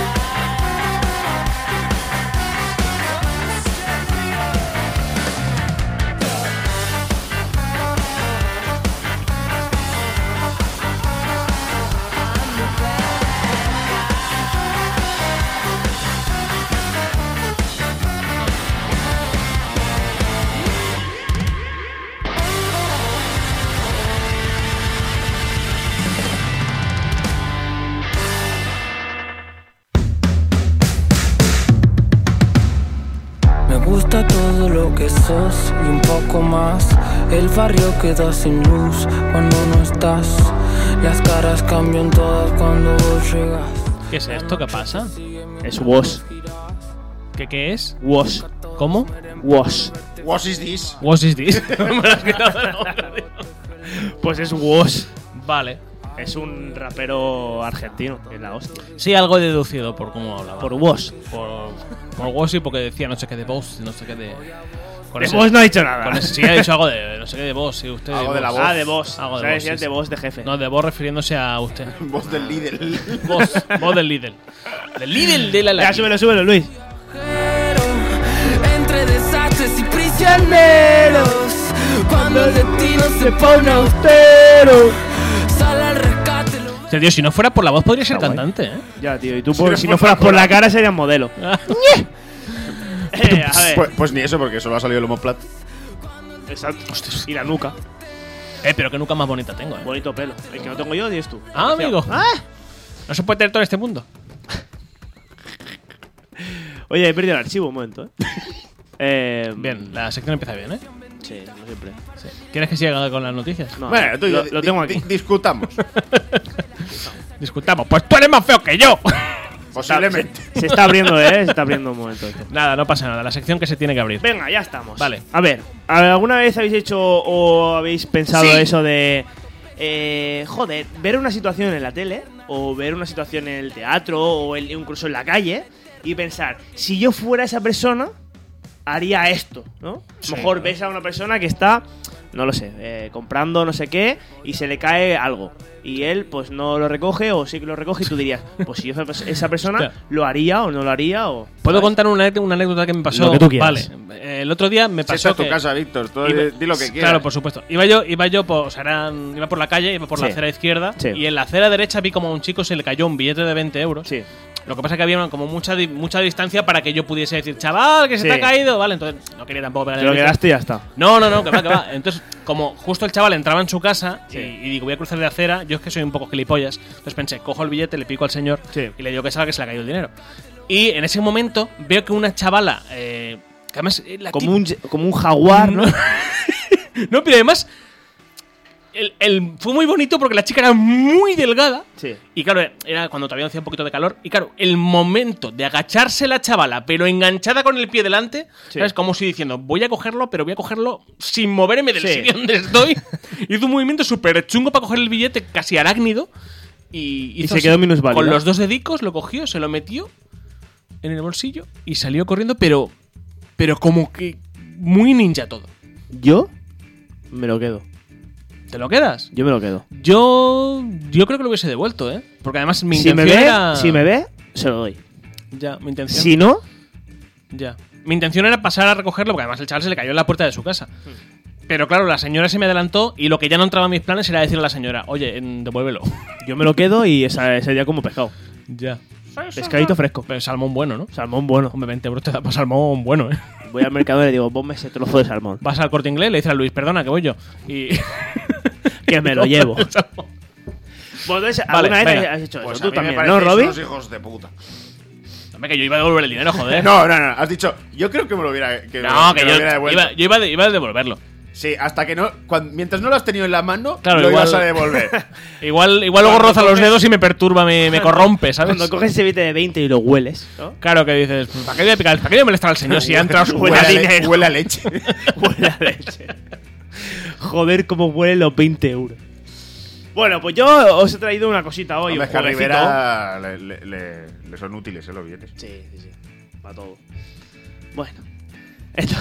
guy. todo lo que sos y un poco más. El barrio queda sin luz cuando no estás. Las caras cambian todas cuando vos llegas. ¿Qué es esto? ¿Qué pasa? Es was. ¿Qué, qué es? Was. ¿Cómo? Was. What is this? What is this? Me lo has quitado de la boca, tío. Pues es was. Vale. Es un rapero argentino, que es la hostia. Sí, algo he deducido por cómo hablaba. Por was. Por, por Wossy, porque decía no sé qué de vos, no sé qué de. Con De ese- vos no ha dicho nada. Con ese, sí, ha dicho algo de no sé qué de vos, sí, usted. Algo de la vos. voz. Ah, de vos. Algo de O sea, vos, decías sí, de sí. vos de jefe. No, de vos refiriéndose a usted. Voz del Lidl. Vos, vos del Lidl. Del Lidl de la Ya, Lati. súbelo, súbelo, Luis. Entre desastres y prisioneros, cuando el destino se pone austero, sale al rescate. lo- O sea, tío, si no fuera por la voz podría ser Está guay. cantante, ¿eh? Ya, tío. Y tú, Si por- no si no fuera fueras por la por la- cara, serías modelo. Eh, a ver. Pues, pues ni eso, porque solo ha salido el homoplat. Exacto. Y la nuca. Eh, pero qué nuca más bonita tengo, ¿eh? Bonito pelo. El que no tengo yo, tienes tú. Ah, amigo. Ah. No se puede tener todo en este mundo. Oye, he perdido el archivo un momento, ¿eh? eh Bien, la sección empieza bien, ¿eh? Sí, no siempre. Sí. ¿Quieres que siga con las noticias? No, Bueno, tú y lo, yo lo di- tengo di- aquí. discutamos. Discutamos. Pues tú eres más feo que yo. Posiblemente. Se está abriendo, ¿eh? Se está abriendo un momento esto. Nada, no pasa nada. La sección que se tiene que abrir. Venga, ya estamos. Vale. A ver, ¿alguna vez habéis hecho o habéis pensado Sí. eso de. Eh, joder, ver una situación en la tele o ver una situación en el teatro o en- incluso en la calle y pensar, si yo fuera esa persona, haría esto, ¿no? A lo mejor ves a una persona que está, no lo sé, eh, comprando no sé qué y se le cae algo. Y él, pues no lo recoge o sí que lo recoge y tú dirías, pues si yo fuera esa persona, Hostia. ¿lo haría o no lo haría? O, ¿Puedo ¿sabes? contar una, una anécdota que me pasó? Lo que tú quieras. Vale. Eh, El otro día me Si pasó esta es tu que- casa, Víctor. Tú Iba- di lo que quieras. Claro, por supuesto. Iba yo, iba yo por, o sea, eran- iba por la calle, iba por la Sí. acera izquierda Sí. y en la acera derecha vi como a un chico se le cayó un billete de veinte euros. Sí. Lo que pasa es que había como mucha, di- mucha distancia para que yo pudiese decir, chaval, que se Sí. te ha caído. Vale, entonces no quería tampoco pegar Te lo el grito. quedaste y ya está. No, no, no, que va, que va. Entonces, como justo el chaval entraba en su casa Sí. y, y digo, voy a cruzar de acera, yo es que soy un poco gilipollas. Entonces pensé, cojo el billete, le pico al señor Sí. y le digo que salga que se le ha caído el dinero. Y en ese momento veo que una chavala, eh, que además. eh, la Como tip- un, como un jaguar, ¿no? No, pero además. El, el- fue muy bonito porque la chica era muy delgada. Sí. Y claro, era cuando todavía hacía un poquito de calor. Y claro, el momento de agacharse la chavala, pero enganchada con el pie delante, Sí. ¿sabes? Como si diciendo, voy a cogerlo, pero voy a cogerlo sin moverme del Sí. sitio donde estoy. Hizo un movimiento súper chungo para coger el billete, casi arácnido. Y, hizo se así, quedó minusválida. con los dos dedicos, lo cogió, se lo metió en el bolsillo y salió corriendo, pero. Pero como que. Muy ninja todo. Yo me lo quedo. ¿Te lo quedas? Yo me lo quedo. Yo. Yo creo que lo hubiese devuelto, ¿eh? Porque además mi Si intención me, ve, era. si me ve, se lo doy. Ya, mi intención. Si no, Ya. Mi intención era pasar a recogerlo, porque además el chaval se le cayó en la puerta de su casa. Pero claro, la señora se me adelantó y lo que ya no entraba en mis planes era decirle a la señora, oye, en- devuélvelo. yo me lo quedo y esa, ese día como pescado. Ya. Pescadito fresco. Pero salmón bueno, ¿no? Salmón bueno. Hombre, veinte euros te da para salmón bueno, ¿eh? Voy al mercado y le digo, ponme ese trozo de salmón. Vas al Corte Inglés, le dices a Luis, perdona, que voy yo. Y. Que me lo llevo. El salmón. Bueno, entonces, Vale, ¿alguna vez venga. has hecho Pues eso? a Tú mí me también, ¿no, parecéis Robby? unos hijos de puta. Hombre, que yo iba a devolver el dinero, joder. No, no, no. Has dicho, yo creo que me lo hubiera, que No, me que lo yo, hubiera devuelto. iba, yo iba, de- iba a devolverlo. Sí, hasta que no. cuan- mientras no lo has tenido en la mano, Claro, lo igual- ibas a devolver. Igual, igual luego Cuando roza los coges- dedos y me perturba, me, me corrompe, ¿sabes? Cuando coges ese billete de veinte y lo hueles, ¿no? Claro que dices, pues, ¿para qué voy a picar? ¿Para qué voy a molestar al señor si ha entrado su Huele huele, buena a le- dinero? huele a leche. Huele a leche. Joder, cómo huelen los veinte euros. Bueno, pues yo os he traído una cosita hoy. Hombre, un es que a jueguecito. Rivera le, le- le- le son útiles, ¿eh? Los billetes. Sí, sí, sí. Para todo. Bueno. Esto...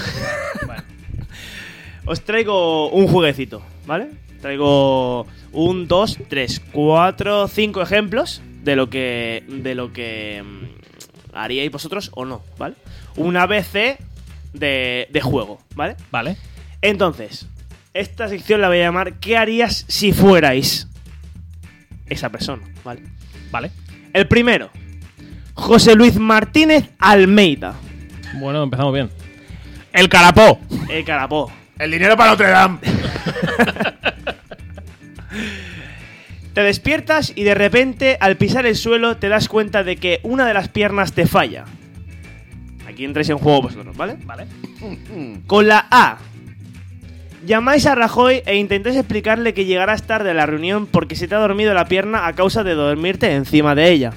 Os traigo un jueguecito, ¿vale? Traigo un, dos, tres, cuatro, cinco ejemplos de lo que. de lo que mm, haríais vosotros o no, ¿vale? Una A B C de, de juego, ¿vale? Vale. Entonces, esta sección la voy a llamar ¿qué harías si fuerais esa persona? ¿Vale? Vale. El primero, José Luis Martínez Almeida, Bueno, empezamos bien. El carapó. el carapó. El dinero para Notre Dame. Te despiertas y de repente, al pisar el suelo, te das cuenta de que una de las piernas te falla. Aquí entráis en juego vosotros, ¿vale? Vale. Con la A. Llamáis a Rajoy e intentáis explicarle que llegarás tarde a la reunión porque se te ha dormido la pierna a causa de dormirte encima de ella.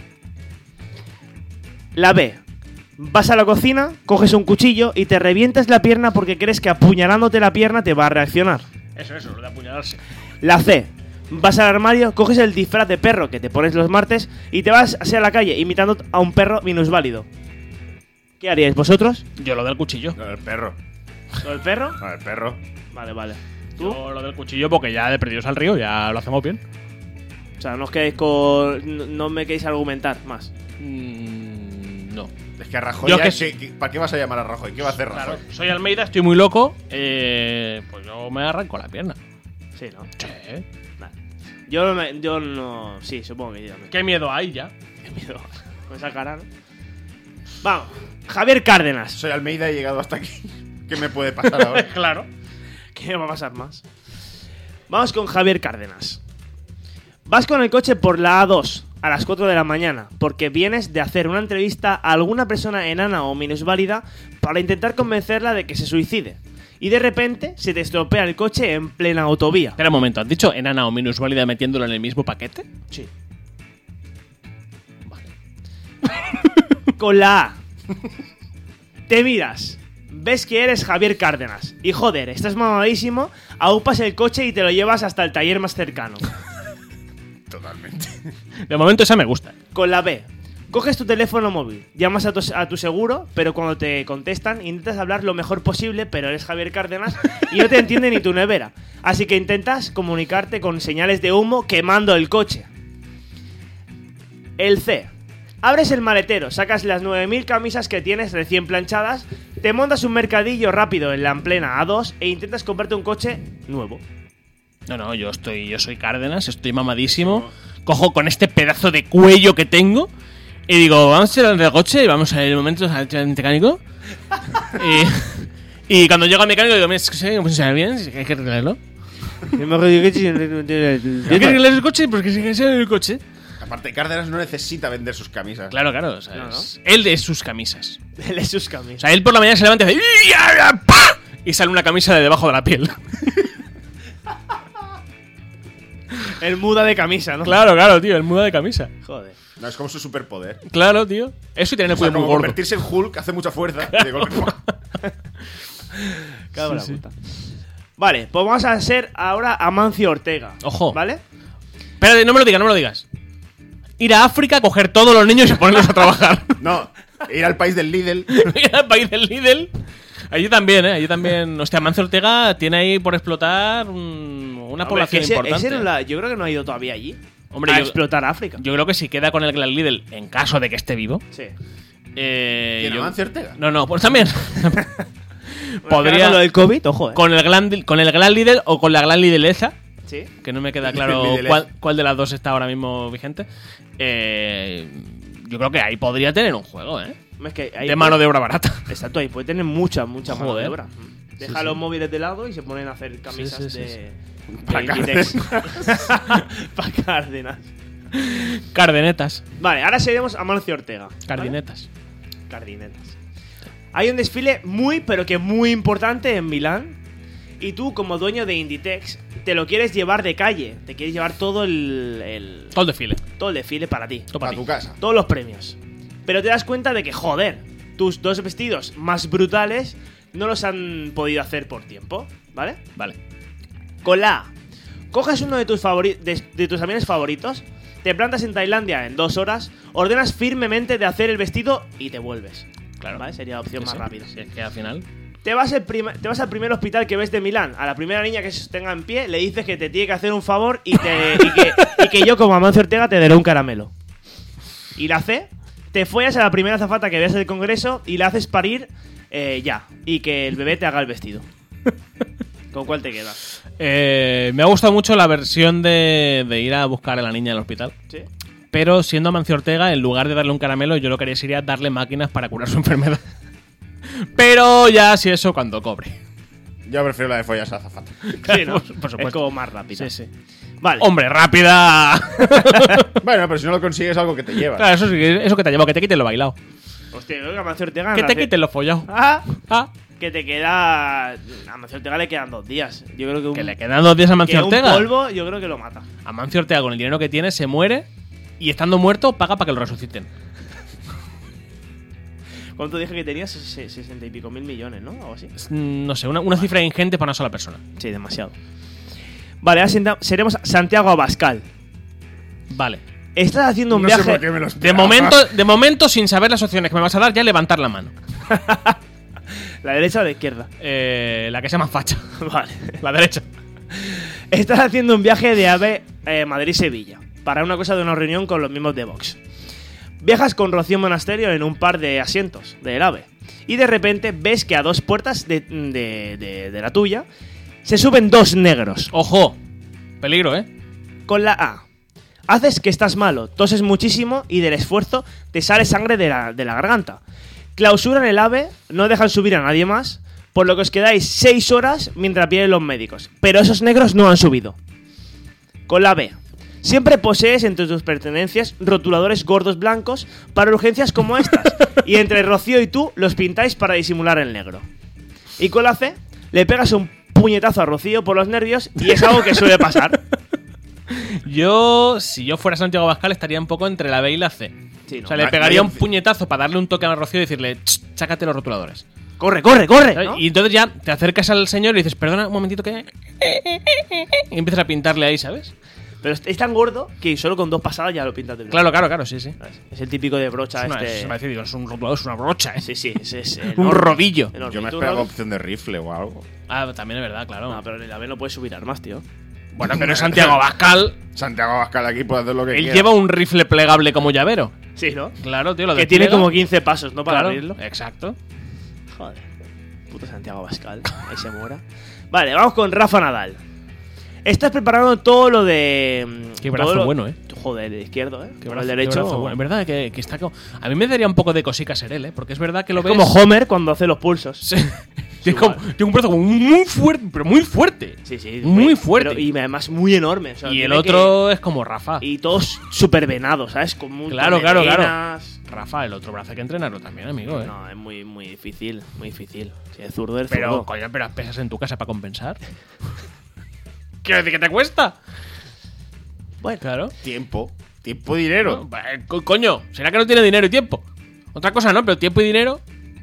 La B. Vas a la cocina, coges un cuchillo y te revientas la pierna porque crees que apuñalándote la pierna te va a reaccionar. Eso, eso, lo de apuñalarse. La C. Vas al armario, coges el disfraz de perro que te pones los martes y te vas hacia la calle imitando a un perro minusválido. ¿Qué haríais vosotros? Yo lo del cuchillo. No, el perro. ¿Lo del perro? No, el perro. Vale, vale. ¿Tú? Yo lo del cuchillo porque ya de perdidos al río ya lo hacemos bien. O sea, no os quedéis con... No, no me queréis argumentar más. Mm, no. Es que a Rajoy. Yo ya que sé- ¿qué- ¿Para qué vas a llamar a Rajoy? ¿Qué va a hacer Rajoy? Claro, soy Almeida, estoy muy loco. Eh, pues yo me arranco la pierna. Sí, ¿no? Sí. Vale. Yo no... me- Yo no... Sí, supongo que yo también. ¿Qué miedo hay ya? Qué miedo. Con esa cara, ¿no? Vamos. Javier Cárdenas. Soy Almeida y he llegado hasta aquí. ¿Qué me puede pasar ahora? Claro. ¿Qué me va a pasar más? Vamos con Javier Cárdenas. Vas con el coche por la A dos a las cuatro de la mañana porque vienes de hacer una entrevista a alguna persona enana o minusválida para intentar convencerla de que se suicide. Y de repente se te estropea el coche en plena autovía. Espera un momento, ¿has dicho enana o minusválida metiéndolo en el mismo paquete? Sí. Con la A. Te miras. Ves que eres Javier Cárdenas. Y joder, estás mamadísimo. Aupas el coche y te lo llevas hasta el taller más cercano. Totalmente. De momento esa me gusta. Con la B. Coges tu teléfono móvil, llamas a tu, a tu seguro, pero cuando te contestan intentas hablar lo mejor posible, pero eres Javier Cárdenas y no te entiende ni tu nevera. Así que intentas comunicarte con señales de humo quemando el coche. El C. Abres el maletero, sacas las nueve mil camisas que tienes recién planchadas, te montas un mercadillo rápido en la en plena A dos e intentas comprarte un coche nuevo. No, no, yo estoy, yo soy Cárdenas, estoy mamadísimo. Cojo con este pedazo de cuello que tengo y digo, vamos a ir al coche y vamos a ir un momento al mecánico. y, y cuando llego al mecánico digo, mira, es que se funciona bien, hay que arreglarlo. ¿Hay que arreglar el coche? Porque se que el coche. Aparte, Cárdenas no necesita vender sus camisas. Claro, claro, o sea, No, no. es él de sus camisas. Él es sus O camisas. sea, él por la mañana se levanta y dice ¡pa! Y sale una camisa de debajo de la piel. El muda de camisa, ¿no? Claro, claro, tío, el muda de camisa. Joder. No, es como su superpoder. Claro, tío. Eso y tener el O sea, cuello muy como gordo. convertirse en Hulk hace mucha fuerza. Y de golpe, ¡pua! Cago en Sí, la puta. Vale, pues vamos a ser ahora Amancio Ortega. Ojo. ¿Vale? Espérate, no me lo digas, no me lo digas. Ir a África, coger todos los niños y ponerlos a trabajar. No, ir al país del Lidl. Ir al país del Lidl. Allí también, ¿eh? Allí también. Hostia, Amancio Ortega tiene ahí por explotar un- una Hombre, población que ese- importante. ese no la- yo creo que no ha ido todavía allí. Hombre, a yo- explotar África. Yo creo que si queda con el Gran Lidl, en caso de que esté vivo. Sí. Eh, ¿Quién, yo- Amancio Ortega? No, no, pues también. Podría. Podría. Con lo del COVID, ojo, eh. Con el, gran, con el Gran Lidl o con la Gran Lidleza. Sí. Que no me queda claro Lidl. cuál, cuál de las dos está ahora mismo vigente. Eh, yo creo que ahí podría tener un juego, ¿eh? Es que ahí De mano de obra barata. Exacto, ahí puede tener mucha, mucha mano de Joder. obra. Deja sí. los móviles de lado y se ponen a hacer camisas Sí, sí, sí, de. sí. de Pa' Inditex. Pa' Cárdenas. Cardenetas. Vale, ahora seguiremos a Mancio Ortega. ¿vale? Cardinetas. Cardinetas. Hay un desfile muy, pero que muy importante en Milán. Y tú, como dueño de Inditex, te lo quieres llevar de calle. Te quieres llevar todo el. el- Todo el desfile. todo el desfile para ti. Todo para A ti. tu casa. Todos los premios. Pero te das cuenta de que, joder, tus dos vestidos más brutales no los han podido hacer por tiempo, ¿vale? Vale. Con la A. Coges uno de tus, favori- de, de tus aviones favoritos, te plantas en Tailandia en dos horas, ordenas firmemente de hacer el vestido y te vuelves. Claro. ¿Vale? Sería la opción Sí, más sí. rápida. Si es que al final. Te vas, el prim- te vas al primer hospital que ves de Milán, a la primera niña que se tenga en pie, le dices que te tiene que hacer un favor y, te- y que, y que yo, como Amancio Ortega, te daré un caramelo. Y la C, te follas a la primera azafata que veas del Congreso y la haces parir eh, ya. Y que el bebé te haga el vestido. ¿Con cuál te quedas? Eh, me ha gustado mucho la versión de, de ir a buscar a la niña al hospital. ¿Sí? Pero siendo Amancio Ortega, en lugar de darle un caramelo, yo lo que haría sería darle máquinas para curar su enfermedad. Pero ya, si eso, cuando cobre. Yo prefiero la de follas a azafata. Sí, ¿no? Por- por supuesto. Es como más rápida. Sí, sí. Vale. Hombre, rápida. Bueno, pero si no lo consigues, algo que te llevas. Claro, eso, sí, eso que te ha llevado, que te quite lo bailado. Hostia, yo creo que Amancio Ortega... Que te nace- quite lo follado. Ah, Ah, que te queda... A Mancio Ortega le quedan dos días. Yo creo que un, Que le quedan dos días a Mancio que Ortega. un polvo yo creo que lo mata. A Mancio Ortega, con el dinero que tiene, se muere y estando muerto, paga para que lo resuciten. ¿Cuánto dije que tenía? Ses- Sesenta y pico mil millones, ¿no? Algo así. No sé, una, una cifra ingente para una sola persona. Sí, demasiado. Vale, ahora senta- seremos Santiago Abascal. Vale. Estás haciendo un No sé viaje... por qué me lo De esperaba. momento, de momento, sin saber las opciones que me vas a dar, ya levantar la mano. ¿La derecha o la izquierda? Eh, la que sea más facha. Vale. La derecha. Estás haciendo un viaje de AVE eh, Madrid-Sevilla para una cosa de una reunión con los mismos de Vox. Viajas con Rocío Monasterio en un par de asientos del AVE y de repente ves que a dos puertas de, de, de, de la tuya se suben dos negros. Ojo. Peligro, ¿eh? Con la A, haces que estás malo, toses muchísimo y del esfuerzo te sale sangre de la, de la garganta. Clausuran el AVE, no dejan subir a nadie más, por lo que os quedáis seis horas mientras vienen los médicos. Pero esos negros no han subido. Con la B, siempre posees entre tus pertenencias rotuladores gordos blancos para urgencias como estas, y entre Rocío y tú los pintáis para disimular el negro. Y con la C, le pegas un puñetazo a Rocío por los nervios y es algo que suele pasar. Yo, si yo fuera Santiago Abascal, estaría un poco entre la B y la C. Sí, no. O sea, le No, pegaría no, un puñetazo para darle un toque a Rocío y decirle, "Ch, sácate los rotuladores". Corre, corre, corre. ¿Sabes? ¿no? Y entonces ya te acercas al señor y dices, perdona un momentito que... Y empiezas a pintarle ahí, ¿sabes? Pero es tan gordo que solo con dos pasadas ya lo pintas de blanco. Claro, claro, claro, sí, sí. ¿Sabes? Es el típico de brocha Es, una, este. es, parece, digo, es un rotulador, es una brocha, ¿eh? Sí, sí, es, es Un enorme, rodillo. enorme. Yo me ¿Y tú, esperaba Raúl? opción de rifle o algo. Ah, también es verdad, claro. No, pero en la B no puedes subir armas, tío. Bueno, pero es Santiago Abascal. Santiago Abascal aquí puede hacer lo que Él quiera. lleva un rifle plegable como llavero. Sí, ¿no? Claro, tío, lo Que tiene despliega. como quince pasos, ¿no? Para Claro, abrirlo. exacto. Joder. Puto Santiago Abascal. Ahí se muera. Vale, vamos con Rafa Nadal. Estás preparando todo lo de. mm, Qué todo brazo lo- bueno, ¿eh? Joder, el izquierdo, ¿eh? Qué Con brazo- el qué derecho. brazo bueno. Es verdad que, que está como... A mí me daría un poco de cosica ser él, ¿eh? Porque es verdad que lo Es ves... como Homer cuando hace los pulsos. Sí. Tiene, como- tiene un brazo como muy fuerte, pero muy fuerte. Sí, sí. Muy pero- fuerte. y además muy enorme. o sea, Y el tiene otro es como Rafa. que- Y todos súper venados, ¿sabes? Con un Claro, montón de claro, claro. venas. Rafa, el otro brazo hay que entrenarlo también, amigo, ¿eh? No, es muy, muy difícil. Muy difícil. Si es zurdo, el Pero, zurdo. coño, pero pesas en tu casa para compensar. Quiero decir que te cuesta. Bueno, Claro. Tiempo. Tiempo y dinero. No, eh, co- coño, será que no tiene dinero y tiempo. Otra cosa no, pero tiempo y dinero.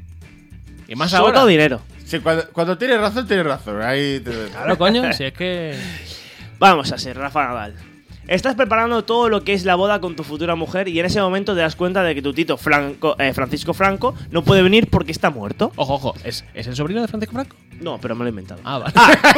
Y más sobre ahora. todo dinero. Sí, cuando, cuando tienes razón, tienes razón. Ahí te- Claro, coño, si es que. Vamos a ser Rafa Nadal. Estás preparando todo lo que es la boda con tu futura mujer y en ese momento te das cuenta de que tu tito Franco, eh, Francisco Franco no puede venir porque está muerto. Ojo, ojo, ¿es, ¿es el sobrino de Francisco Franco? No, pero me lo he inventado. Ah, vale.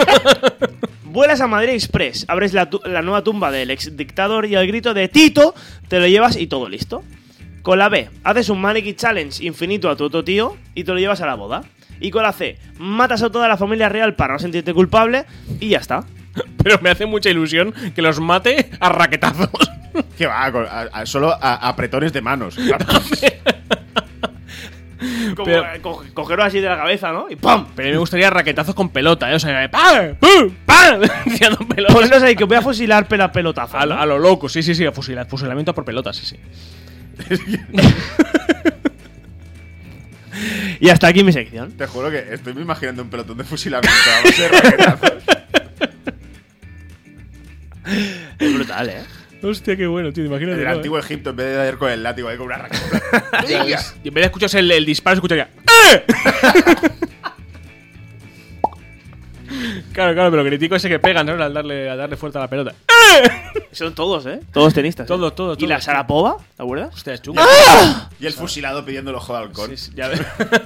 Vuelas a Madrid Express, abres la, tu- la nueva tumba del ex dictador y al grito de Tito te lo llevas y todo listo. Con la B, haces un Mannequin Challenge infinito a tu otro tío y te lo llevas a la boda. Y con la C, matas a toda la familia real para no sentirte culpable y ya está. Pero me hace mucha ilusión que los mate a raquetazos. Que va, con- a- a- solo a, apretones de manos. Como Pero- eh, co- cogerlo así de la cabeza, ¿no? Y ¡pam! Pero a mí me gustaría raquetazos con pelota, ¿eh? O sea, ¡pam! ¡pum! ¡pam! Tirando pelotas. Ponerlos ahí que voy a fusilar pela pelotazos. A, lo- ¿no? a lo loco, sí, sí, sí, a fusilar, fusilamiento por pelotas, sí, sí. Y hasta aquí mi sección. Te juro que estoy me imaginando un pelotón de fusilamiento a base de raquetazos. Es brutal, ¿eh? Hostia, qué bueno, tío, imagínate. En el ¿no? antiguo Egipto, en vez de ir con el látigo ahí con una raqueta. Y en vez de escucharse el, el disparo, escucharía. ¡Eh! Claro, claro, pero critico ese que pegan, ¿no? Al darle, al darle fuerza a la pelota. Son todos, ¿eh? Todos tenistas. ¿eh? Todos, todos, ¿Y todos. la Sarapova? ¿Te acuerdas? Hostia, es chungo. Y el fusilado pidiéndolo joder al halcón. Sí, sí, ya ves.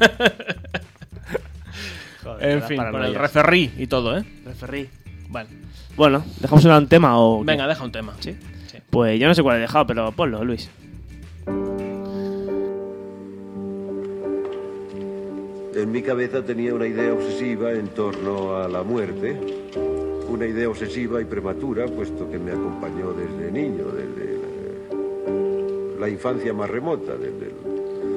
Joder, En las fin, con el paranoias. referrí y todo, ¿eh? Referrí. Vale. Bueno, ¿dejamos un tema o...? qué? Venga, deja un tema. ¿Sí? Sí. Pues yo no sé cuál he dejado, pero ponlo, Luis. En mi cabeza tenía una idea obsesiva en torno a la muerte, una idea obsesiva y prematura, puesto que me acompañó desde niño, desde la, la infancia más remota, desde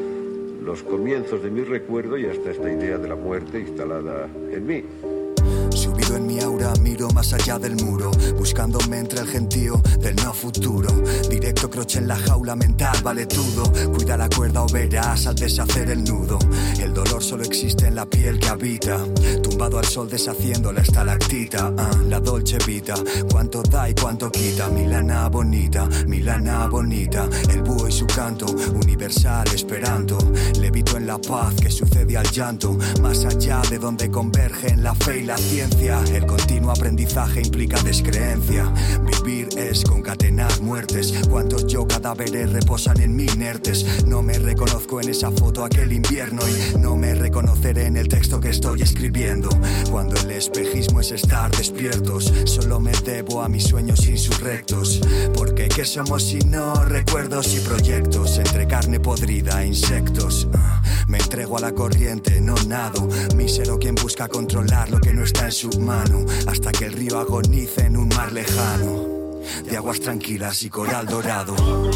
el- los comienzos de mi recuerdo y hasta esta idea de la muerte instalada en mí. Subido en mi aura, miro más allá del muro, buscándome entre el gentío del no futuro. Directo croche en la jaula mental, vale todo. Cuida la cuerda o verás al deshacer el nudo. El dolor solo existe en la piel que habita, tumbado al sol deshaciendo la estalactita. Ah, la dolce vita, cuánto da y cuánto quita. Mi lana bonita, mi lana bonita. El búho y su canto, universal esperanto. Levito en la paz que sucede al llanto, más allá de donde convergen la fe y la ciencia. El continuo aprendizaje implica descreencia. Vivir es concatenar muertes. Cuántos yo cadáveres reposan en mí inertes. No me reconozco en esa foto aquel invierno y no me reconoceré en el texto que estoy escribiendo. Cuando el espejismo es estar despiertos, solo me debo a mis sueños insurrectos. Porque ¿qué somos si no recuerdos y proyectos? Entre carne podrida e insectos. Me entrego a la corriente, no nado. Mísero quien busca controlar lo que no está en su mano, hasta que el río agonice en un mar lejano, de aguas tranquilas y coral dorado.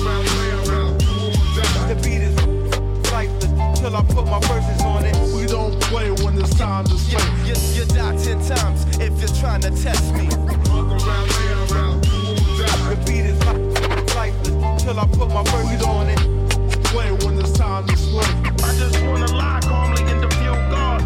The beat is lifeless till I put my verses on it. We don't play when it's time to play. You, you, you die ten times if you're trying to test me. The beat is lifeless till I put my verses on it. Play when it's time to play. I just wanna lie calmly in the view God.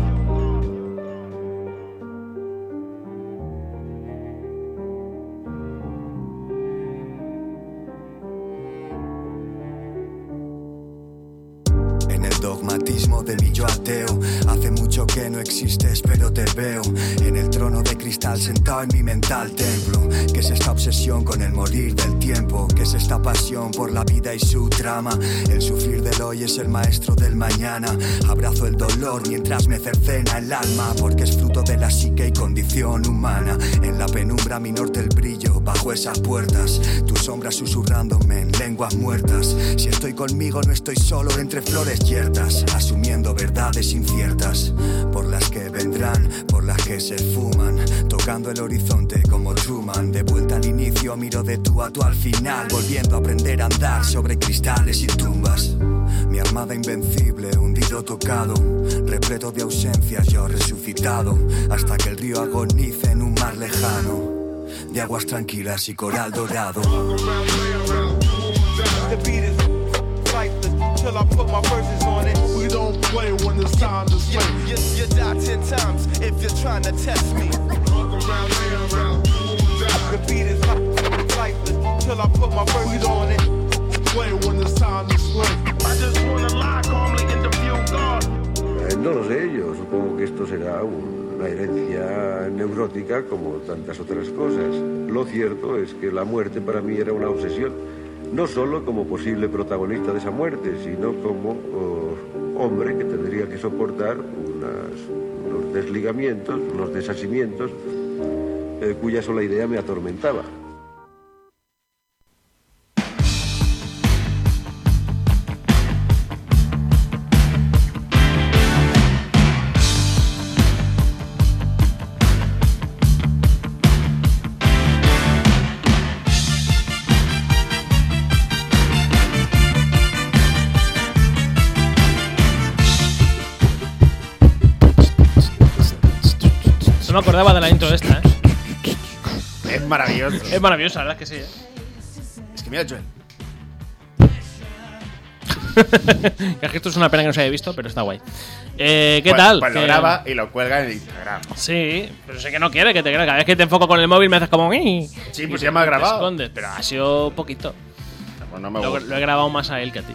Dogmatismo del yo ateo. Hace mucho que no existes, pero te veo en el trono de cristal sentado en mi mental templo. ¿Qué es esta obsesión con el morir del tiempo? ¿Qué es esta pasión por la vida y su trama? El sufrir del hoy es el maestro del mañana. Abrazo el dolor mientras me cercena el alma, porque es fruto de la psique y condición humana. En la penumbra mi norte el brillo bajo esas puertas, tu sombra susurrándome en lenguas muertas. Si estoy conmigo no estoy solo entre flores yertas, asumiendo verdades inciertas, por las que vendrán, por las que se fuman, tocando el horizonte como Truman. De vuelta al inicio miro de tú a tú al final, volviendo a aprender a andar sobre cristales y tumbas. Mi armada invencible, hundido tocado, repleto de ausencias, yo resucitado, hasta que el río agonice en un mar lejano, de aguas tranquilas y coral dorado. The beat is lifeless till I put my verses on it. We don't play when it's time to play. You, you, you die ten times if you're trying to test me. The beat is lifeless till I put my verses on it. Play when it's time to play. I just wanna lie calmly in the view God. Eh, no lo sé, yo supongo que esto será un, una herencia neurótica como tantas otras cosas. Lo cierto es que la muerte para mí era una obsesión. No solo como posible protagonista de esa muerte, sino como oh, hombre que tendría que soportar unas, unos desligamientos, unos desasimientos, eh, cuya sola idea me atormentaba. No me acordaba de la intro de esta, ¿eh? Es maravilloso. Es maravillosa, la verdad es que sí, ¿eh? Es que mira, Joel. Es que esto es una pena que no se haya visto, pero está guay. Eh, ¿Qué Pues- tal? Pues lo Que- graba y lo cuelga en el Instagram. Sí, pero sé que no quiere que te crea. Cada vez que te enfoco con el móvil me haces como... Sí, pues ya me ha te grabado. escondes, pero ha sido poquito. Pues no me Lo, gusta. lo he grabado más a él que a ti.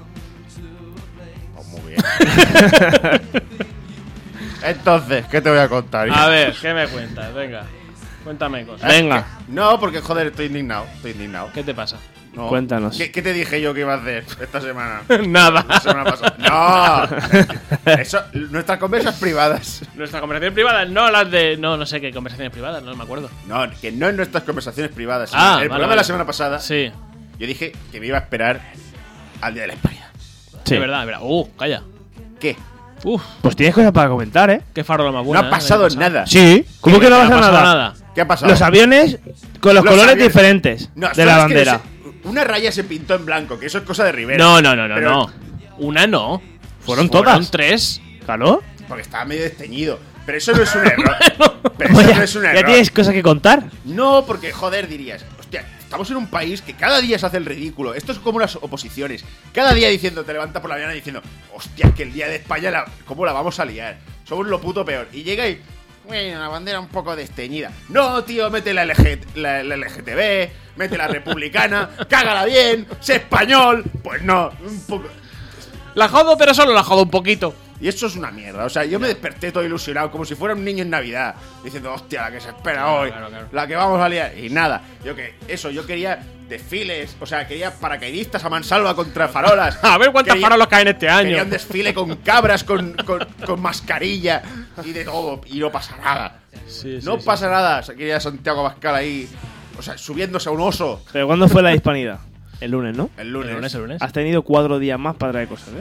Pues muy bien. Entonces, ¿qué te voy a contar? A ver, ¿qué me cuentas? Venga, cuéntame cosas. ¿Eh? Venga. ¿Qué? No, porque joder, estoy indignado. Estoy indignado. ¿Qué te pasa? No. Cuéntanos. ¿Qué, qué te dije yo que iba a hacer esta semana? Nada. La semana pasada. No. Eso, nuestras conversas privadas. Nuestra conversación privada, no las de... No, no sé qué conversaciones privadas, no me acuerdo. No, que no en nuestras conversaciones privadas. sino Ah, el vale, programa vale. de la semana pasada. Sí, Yo dije que me iba a esperar al día de la Hispanidad. Sí. es verdad, es verdad. Uh, calla. ¿Qué? Uf, Pues tienes cosas para comentar, ¿eh? qué farola más No buena. ha ¿eh? pasado El año nada. Sí. ¿Cómo que no pasa pasado nada? nada. ¿Qué ha pasado? Los aviones con los, Los colores aviones. diferentes No, de ¿sabes la qué? bandera. Se- Una raya se pintó en blanco, que eso es cosa de Rivera. No, no, no, no, Pero- no. Una no. Fueron Fueron todas. tres. ¿Claro? Porque estaba medio desteñido. Pero eso no es un error. Pero eso Oye, no es un ¿ya error. tienes cosas que contar? No, porque, joder, dirías, hostia, estamos en un país que cada día se hace el ridículo. Esto es como las oposiciones. Cada día diciendo, te levanta por la mañana diciendo, hostia, que el día de España, la, ¿cómo la vamos a liar? Somos lo puto peor. Y llega y, bueno, la bandera un poco desteñida. No, tío, mete la, L G, la, la L G T B, mete la republicana, cágala bien, sé español. Pues no, un poco... La jodo, pero solo la jodo un poquito. Y eso es una mierda. O sea, yo me desperté todo ilusionado, como si fuera un niño en Navidad, diciendo, hostia, la que se espera Claro, hoy, claro, claro. la que vamos a liar. Y nada, yo que eso, yo quería desfiles, o sea, quería paracaidistas a mansalva contra farolas. A ver cuántas Quería- farolas caen este año. Quería un desfile con cabras, con, con, con mascarilla y de todo. Y no pasa nada. Sí, sí, no sí. pasa nada. O sea, quería Santiago Abascal ahí, o sea, subiéndose a un oso. ¿Pero cuándo fue la hispanidad? El lunes, ¿no? El lunes. El lunes, el lunes. Has tenido cuatro días más para traer cosas, ¿eh?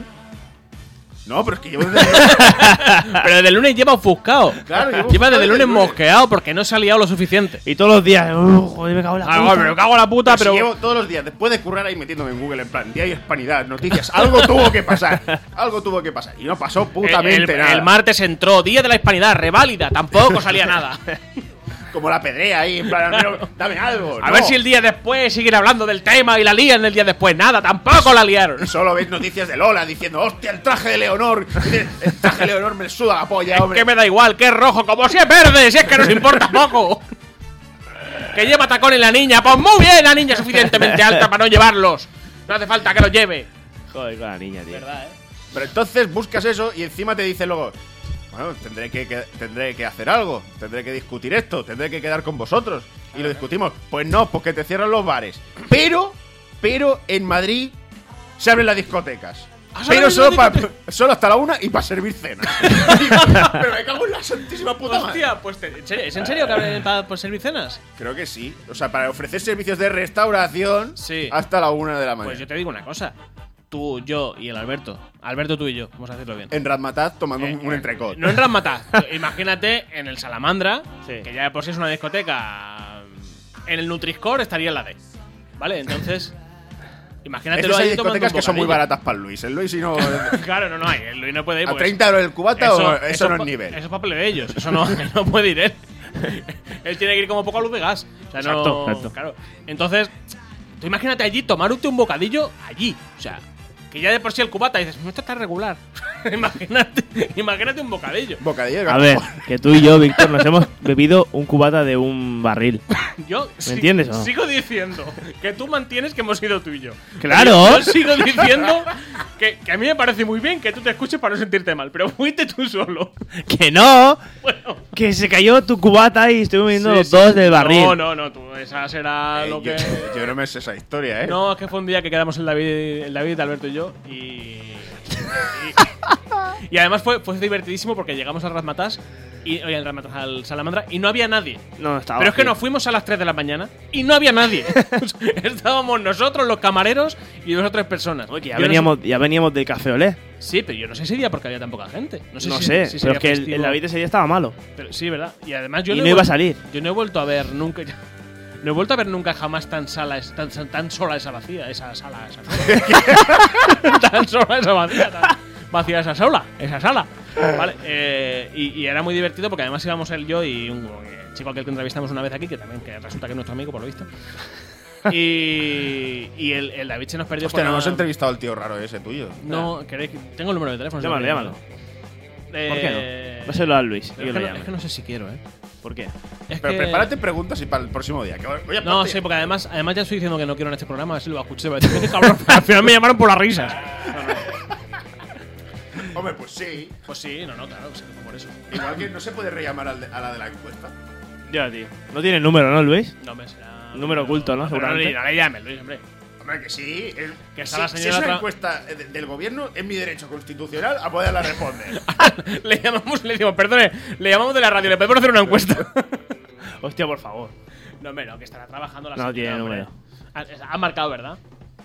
No, pero es que llevo desde... Pero desde el lunes lleva ofuscado. Claro, llevo lleva desde el desde lunes el lunes. mosqueado porque no se ha liado lo suficiente. Y todos los días, uh, joder, me cago en la Ah, puta. me cago en la puta, Pero pero. si llevo todos los días, después de currar ahí metiéndome en Google, en plan, día y hispanidad, noticias, algo tuvo que pasar. Algo tuvo que pasar. Y no pasó el, putamente el- nada. el martes entró, día de la hispanidad, reválida, tampoco salía nada. Como la pedrea ahí, en plan, al menos, dame algo. A no. ver si el día después siguen hablando del tema y la lían el día después. Nada, tampoco la liaron. Solo ves noticias de Lola diciendo, hostia, el traje de Leonor. Y dices, el traje de Leonor me suda la polla, hombre. Que me da igual, que es rojo, como si es verde, si es que nos importa poco. Que lleva tacones la niña, pues muy bien, la niña es suficientemente alta para no llevarlos. No hace falta que los lleve. Joder, con la niña, tío. ¿Verdad, eh? Pero entonces buscas eso y encima te dice luego, bueno, tendré que, que- tendré que hacer algo, tendré que discutir esto, tendré que quedar con vosotros. Y lo discutimos. Pues no, porque te cierran los bares. Pero, pero en Madrid se abren las discotecas. ¿Ah, se Pero abren solo, las pa- discotecas? solo hasta la una y para servir cena. Pero me cago en la santísima puta madre. Hostia, pues te- ¿en serio? ¿Es en serio que abren para por servir cenas? Creo que sí. O sea, para ofrecer servicios de restauración Sí. hasta la una de la mañana. Pues yo te digo una cosa. Tú, yo y el Alberto. Alberto, tú y yo. Vamos a hacerlo bien. En Razmataz tomando un, un Eh, entrecot. No en Ramatá. Imagínate en el Salamandra, Sí. que ya de por sí es una discoteca. En el Nutriscore estaría en la D. ¿Vale? Entonces. Imagínatelo Estas hay ahí tomando discotecas un que son muy bocadillo. baratas para el Luis. El Luis si no... Claro, no, no hay. El Luis no puede ir. ¿A porque treinta euros el cubata o eso, no es pa- nivel? Eso es para plebeyos. Eso no, no puede ir él. Él tiene que ir como poco a luz de gas. O sea, no. Exacto, exacto. Claro. Entonces, tú imagínate allí tomarte un bocadillo allí. O sea, que ya de por sí el cubata dices, no, esto está regular. imagínate, imagínate un bocadillo. Bocadillo de A ver, garbanzo. que tú y yo, Víctor, nos hemos bebido un cubata de un barril. Yo ¿Me entiendes o no? sigo diciendo que tú mantienes que hemos sido tú y yo. ¡Claro! Yo sigo diciendo que, que a mí me parece muy bien que tú te escuches para no sentirte mal, pero fuiste tú solo. ¡Que no! Bueno. Que se cayó tu cubata y estuvimos viendo Sí, los sí. dos del barril. No, no, no, tú, esa será Eh, lo yo, que. yo no me sé esa historia, ¿eh? No, es que fue un día que quedamos el David, el David, Alberto y yo y. Y, y además fue, fue divertidísimo porque llegamos al Razmataz y oye, al Razmataz, al Salamandra y no había nadie. No, estaba Pero es que vacío. nos fuimos a las tres de la mañana y no había nadie. O sea, estábamos nosotros, los camareros y dos o tres personas. Oye, que ya Yo no veníamos, ya veníamos del Café Olé. sé- sí, pero yo no sé ese día porque había tan poca gente. No sé, No si, sé, si pero sería es que el, festivo. el David ese día estaba malo. Pero, sí, ¿verdad? Y además yo Y no, no he iba a vuel- salir. Yo no he vuelto a ver nunca. No he vuelto a ver nunca jamás tan sala, tan, tan sola esa vacía, esa sala, esa sala. tan sola esa vacía, tan vacía esa sala, esa sala. Vale, eh, y, y era muy divertido porque además íbamos él, yo y un eh, chico aquel que entrevistamos una vez aquí, que también que resulta que es nuestro amigo por lo visto. Y, y el, el David se nos perdió Hostia, por no una- hemos entrevistado al tío raro ese tuyo. No, queréis que- tengo el número de teléfono. si Llámalo, queréis. llámalo. Eh, ¿Por qué no? Dáselo a Luis. y pero que es, lo que no, llame. es que no sé si quiero, ¿eh? ¿Por qué? Es Pero que- prepárate preguntas y para el próximo día. Que voy voy a No, partir. sí, porque además, además ya estoy diciendo que no quiero en este programa, a ver si lo va a escuchar. Va a decir, "Qué cabrón, al final me llamaron por las risas. Hombre, pues sí. Pues sí, no, no, claro, sí, fue por eso. Igual que no se puede rellamar al de- a la de la encuesta. Ya, tío. No tiene número, ¿no, Luis? No me será. Número oculto, ¿no? Pero no, Seguramente. le- no le llames, Luis, hombre. Hombre, que sí. es- Que está si, la si señora es una tra- encuesta de- del gobierno, es mi derecho constitucional a poderla responder. le llamamos, le decimos, perdone, le llamamos de la radio, le podemos hacer una encuesta. Hostia, por favor. no, hombre, no, que estará trabajando la No señora, tiene hombre. número. Ha, ha marcado, ¿verdad?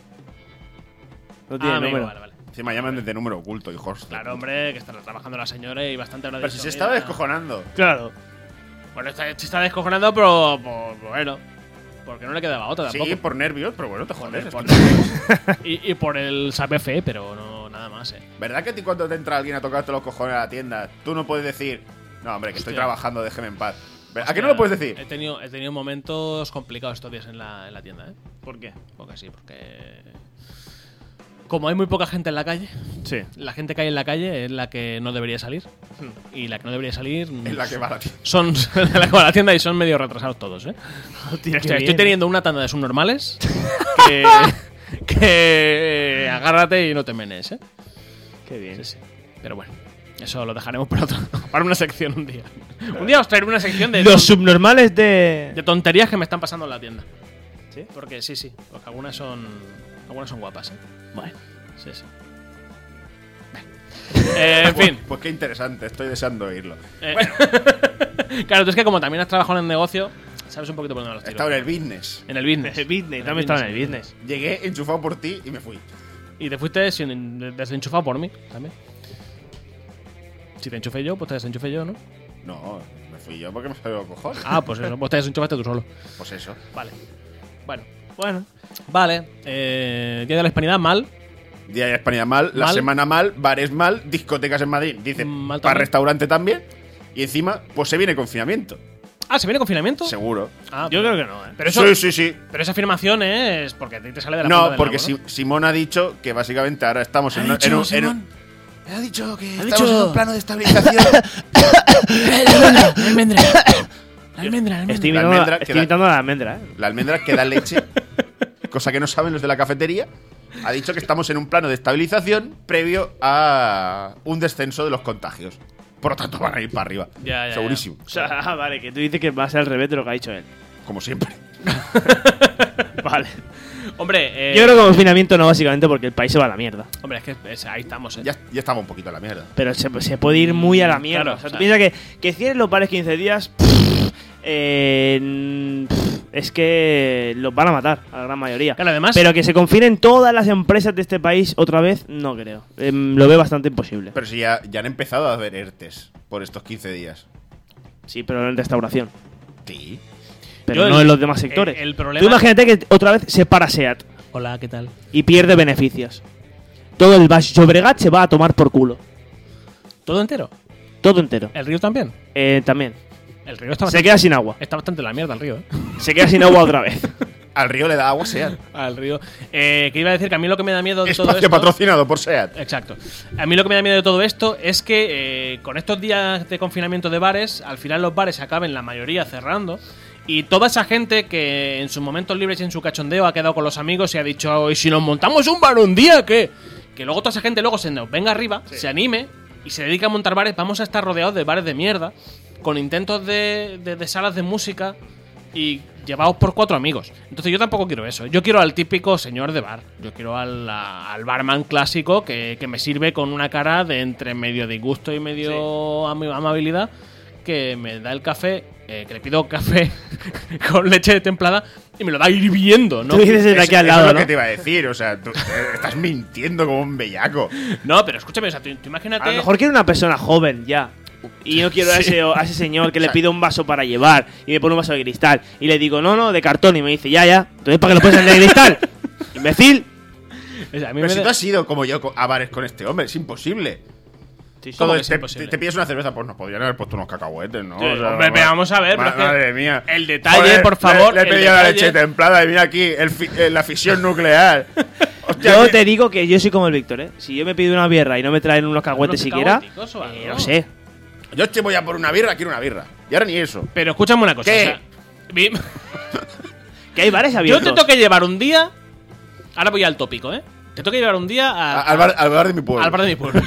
No tiene ah, amigo, número. vale, vale. Encima llaman desde número oculto, hijos. Claro, hombre, que estará trabajando la señora y bastante habrá Pero si dicho, se estaba mira. descojonando. Claro. Bueno, está, se está descojonando, pero, pero bueno. Porque no le quedaba otra tampoco. Sí, por nervios, pero bueno, te Por- jodes. por es que- nervios. y, y por el sabe fe, pero no nada más, eh. ¿Verdad que a ti cuando te entra alguien a tocarte los cojones a la tienda, tú no puedes decir, No, hombre, que estoy Hostia. trabajando, déjeme en paz. ¿A Hostia, qué no lo puedes decir? He tenido, he tenido momentos complicados estos días en la, en la tienda, ¿eh? ¿Por qué? Porque sí, porque. Como hay muy poca gente en la calle, Sí. la gente que hay en la calle es la que no debería salir. Y la que no debería salir. En la que va la tienda. Son en la que va a la tienda y son medio retrasados todos, ¿eh? Hostia, O qué sea, estoy bien. teniendo una tanda de subnormales que, que agárrate y no te menes, ¿eh? Qué bien. Sí, sí. Pero bueno, eso lo dejaremos para otro, para una sección un día. Un día os traeré una sección de, Los subnormales de. de tonterías que me están pasando en la tienda. ¿Sí? Porque sí, sí, porque algunas son algunas son guapas, ¿eh? Bueno. Sí, sí. Eh, en fin. Pues qué interesante, estoy deseando oírlo. Eh, claro, tú es que como también has trabajado en el negocio, sabes un poquito por dónde los He tiros. estado en el business. En el business. El business, también estaba en el business. Llegué enchufado por ti y me fui. Y te fuiste sin, desenchufado por mí también. Si te enchufé yo, pues te desenchufé yo, ¿no? No, me fui yo porque me salió cojones. Ah, pues eso, pues te desenchufaste tú solo. Pues eso. Vale. Bueno. Bueno. Vale. Eh, Día de la Hispanidad, mal. Día de España mal, la Mal. semana mal, bares mal, discotecas en Madrid, dice, Mal para también. restaurante también. Y encima, pues se viene confinamiento. Ah, ¿se viene confinamiento? Seguro. Ah, Yo pero- creo que no, ¿eh? Pero eso, Sí, sí, sí. pero esa afirmación es porque a ti te sale de la punta No, del porque nabo, ¿no? Si- Simón ha dicho que básicamente ahora estamos en, un- en un, en un- Ha dicho que Ha estamos dicho- en un plano de estabilización. La almendra. La almendra, la almendra. Estoy La imitando, almendra estoy que da- imitando a la almendra, ¿eh? la almendra que da leche, cosa que no saben los de la cafetería. Ha dicho que estamos en un plano de estabilización previo a un descenso de los contagios. Por lo tanto, van a ir para arriba. Ya, ya, Segurísimo. O sea, ah, vale, que tú dices que va a ser al revés de lo que ha dicho él. Como siempre. Vale. Hombre, eh, Yo creo que confinamiento no, básicamente porque el país se va a la mierda. Hombre, es que es- ahí estamos, ¿eh? Ya, ya estamos un poquito a la mierda. Pero se, se puede ir muy a la mierda. Claro, o sea, o tú sea- piensas que, que cierren los bares quince días. pff, eh, mm, pff, es que los van a matar a la gran mayoría. Claro, además. Pero que se confinen todas las empresas de este país otra vez, no creo. Em, lo veo bastante imposible. Pero si ya, ya han empezado a haber ERTES por estos quince días. Sí, pero en restauración. Sí. Pero Yo no el- en los demás sectores. el- el problema- Tú imagínate que otra vez se para SEAT Hola, ¿qué tal? y pierde beneficios. Todo el Baix Llobregat se va a tomar por culo. ¿Todo entero? Todo entero. ¿El río también? Eh, también. El río está Se bastante, queda sin agua. está bastante en la mierda, el río, ¿eh? Se queda sin agua otra vez. Al río le da agua SEAT. Al río. Eh, que iba a decir que a mí lo que me da miedo de todo Espacio esto. patrocinado por SEAT. Exacto. A mí lo que me da miedo de todo esto es que eh, con estos días de confinamiento de bares, al final los bares acaben la mayoría cerrando. Y toda esa gente que en sus momentos libres y en su cachondeo ha quedado con los amigos y ha dicho, ¿y si nos montamos un bar un día qué? Que luego toda esa gente luego se nos venga arriba, se anime y se dedica a montar bares. Vamos a estar rodeados de bares de mierda, con intentos de, de, de salas de música y llevados por cuatro amigos. Entonces yo tampoco quiero eso. Yo quiero al típico señor de bar. Yo quiero al, a- al barman clásico que, que me sirve con una cara de entre medio disgusto y medio am- amabilidad, que me da el café, eh, que le pido café con leche templada y me lo da hirviendo, ¿no? Tú dices desde Es- aquí al eso lado, es lo ¿no? que te iba a decir. O sea, tú eh, estás mintiendo como un bellaco. No, pero escúchame, o sea, tú, tú imagínate. A lo mejor quiero una persona joven ya. Y no quiero a, ese, a ese señor que le pido un vaso para llevar y me pone un vaso de cristal. Y le digo, no, no, de cartón. Y me dice, ya, ya. Entonces, ¿para qué lo pones en el de cristal? Imbécil. O sea, a mí Pero me si da- tú has ido como yo co- a bares con este hombre, es imposible. ¿Cómo Todo que te, es imposible? te- te pides una cerveza, pues nos podrían haber puesto unos cacahuetes, ¿no? Sí, hombre, pero vamos a ver, pero es que Madre mía. el detalle, por favor, Le, le he el pedido la detalle- leche templada y mira aquí el fi- eh, la fisión nuclear. Hostia, Yo que- te digo que yo soy como el Víctor, ¿eh? Si yo me pido una birra y no me traen unos cagüetes Unos siquiera, cacahueticos o algo. eh, no sé. Yo te voy a por una birra, quiero una birra. Y ahora ni eso. Pero escúchame una cosa. ¿Qué? o sea, vi- Que hay bares yo abiertos. te tengo que llevar un día. Ahora voy al tópico, ¿eh? Te tengo que llevar un día a- A- al, bar, al bar de mi pueblo. al bar de mi pueblo.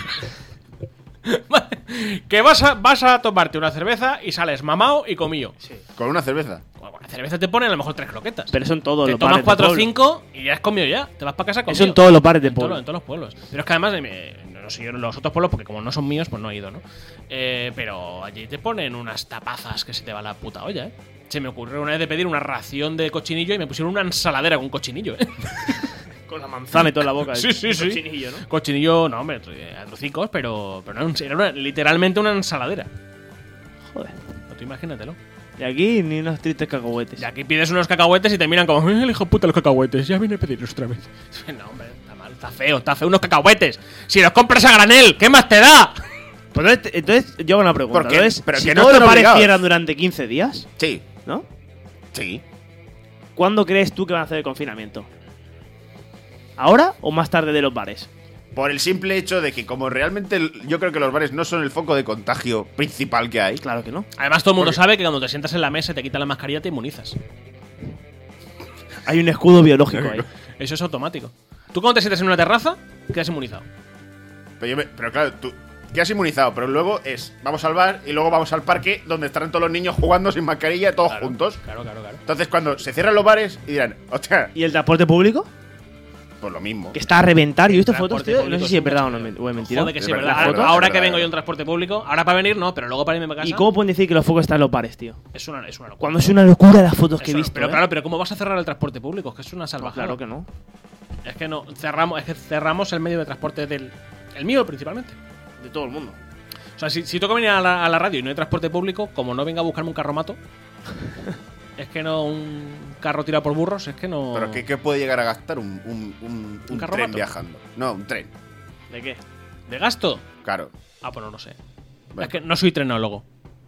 Que vas a, vas a tomarte una cerveza y sales mamao y comío. Con una cerveza. Bueno, la cerveza te pone a lo mejor tres croquetas. Pero son todos te los tomas bares de cuatro o pueblo. cinco y ya has comido ya. Te vas para casa comido. Eso en todos los bares de En, todo- pueblo. en todos los pueblos. Pero es que además, eh, no sé yo en los otros pueblos, porque como no son míos, pues no he ido, ¿no? Eh, pero allí te ponen unas tapazas que se te va la puta olla, ¿eh? Se me ocurrió una vez de pedir una ración de cochinillo y me pusieron una ensaladera con cochinillo, ¿eh? Con la manzana y toda la boca. Sí, sí, el sí. cochinillo, ¿no? Cochinillo, no, hombre, tro- a trocicos, pero, pero no, era una- literalmente una ensaladera. Joder. Tú imagínatelo. Y aquí ni unos tristes cacahuetes. Y aquí pides unos cacahuetes y te miran como, "Eh, el hijo puta los cacahuetes, ya viene a pedirlos otra vez." No, hombre, está mal, está feo, está feo unos cacahuetes. Si los compras a granel, ¿qué más te da? Pues entonces, entonces yo hago una pregunta. ¿Por qué? Entonces, Pero si que no todos están los bares obligados. cierran durante quince días, Sí, ¿no? sí. ¿Cuándo crees tú que van a hacer el confinamiento? ¿Ahora o más tarde de los bares? Por el simple hecho de que como realmente el- yo creo que los bares no son el foco de contagio principal que hay. Claro que no. Además, todo el mundo Porque- sabe que cuando te sientas en la mesa y te quitan la mascarilla, te inmunizas. Hay un escudo biológico ahí. Eso es automático. Tú cuando te sientas en una terraza, quedas inmunizado. Pero, yo me- pero claro, tú quedas inmunizado, pero luego es, vamos al bar y luego vamos al parque donde estarán todos los niños jugando sin mascarilla, todos Claro, juntos. Claro, claro, claro. Entonces cuando se cierran los bares y dirán, hostia, ¿Y el transporte público? pues lo mismo. Que está a reventar. Yo he visto Transporte fotos, tío. No público sé es si es un verdad o no cachondeo. o es mentira. Joder, que sí, Es ¿verdad? verdad, Ahora, es verdad, ahora es que verdad, vengo es yo en transporte público, ahora para venir no, pero luego para irme a casa. ¿Y cómo pueden decir que los focos están en los bares, tío? Es una, es una locura. Cuando es una locura las fotos que he Eso, visto. pero ¿eh? claro, pero ¿cómo vas a cerrar el transporte público? Es que es una Pues salvajada. claro que no. Es que no, cerramos, es que cerramos el medio de transporte del. El mío principalmente. De todo el mundo. O sea, si, si toca venir a la, a la radio y no hay transporte público, como no venga a buscarme un carromato, es que no un carro tirado por burros, es que no. Pero ¿qué, qué puede llegar a gastar un, un, un, un carromato? tren viajando? No, un tren, ¿De qué? ¿De gasto? claro. Ah, pues no, no sé. Bueno. Es que no soy trenólogo.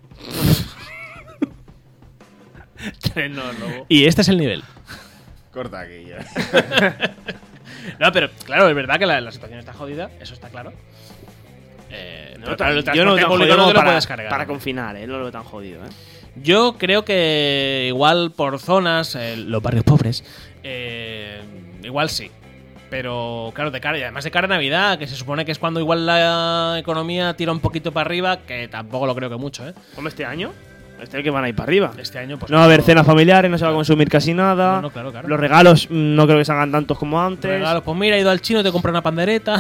Trenólogo. Y este es el nivel. Corta aquí ya. No, pero claro, es verdad que la, la situación está jodida, eso está claro. Eh, No, pero claro, el yo no transporte tan público jodido no como te lo para, puedes cargar. para confinar, ¿eh? No lo veo tan jodido, ¿eh? Yo creo que igual por zonas, eh, los barrios pobres, eh, igual sí. Pero claro, de cara, y además de cara a Navidad, que se supone que es cuando igual la economía tira un poquito para arriba, que tampoco lo creo que mucho, ¿eh? Hombre, este año. Este que van a ir para arriba. Este año, pues. No va a haber cenas familiares, no se va a consumir casi nada. No, no, claro, claro. Los regalos mm, no creo que se hagan tantos como antes. Regalos, pues mira, he ido al chino, te compro una pandereta.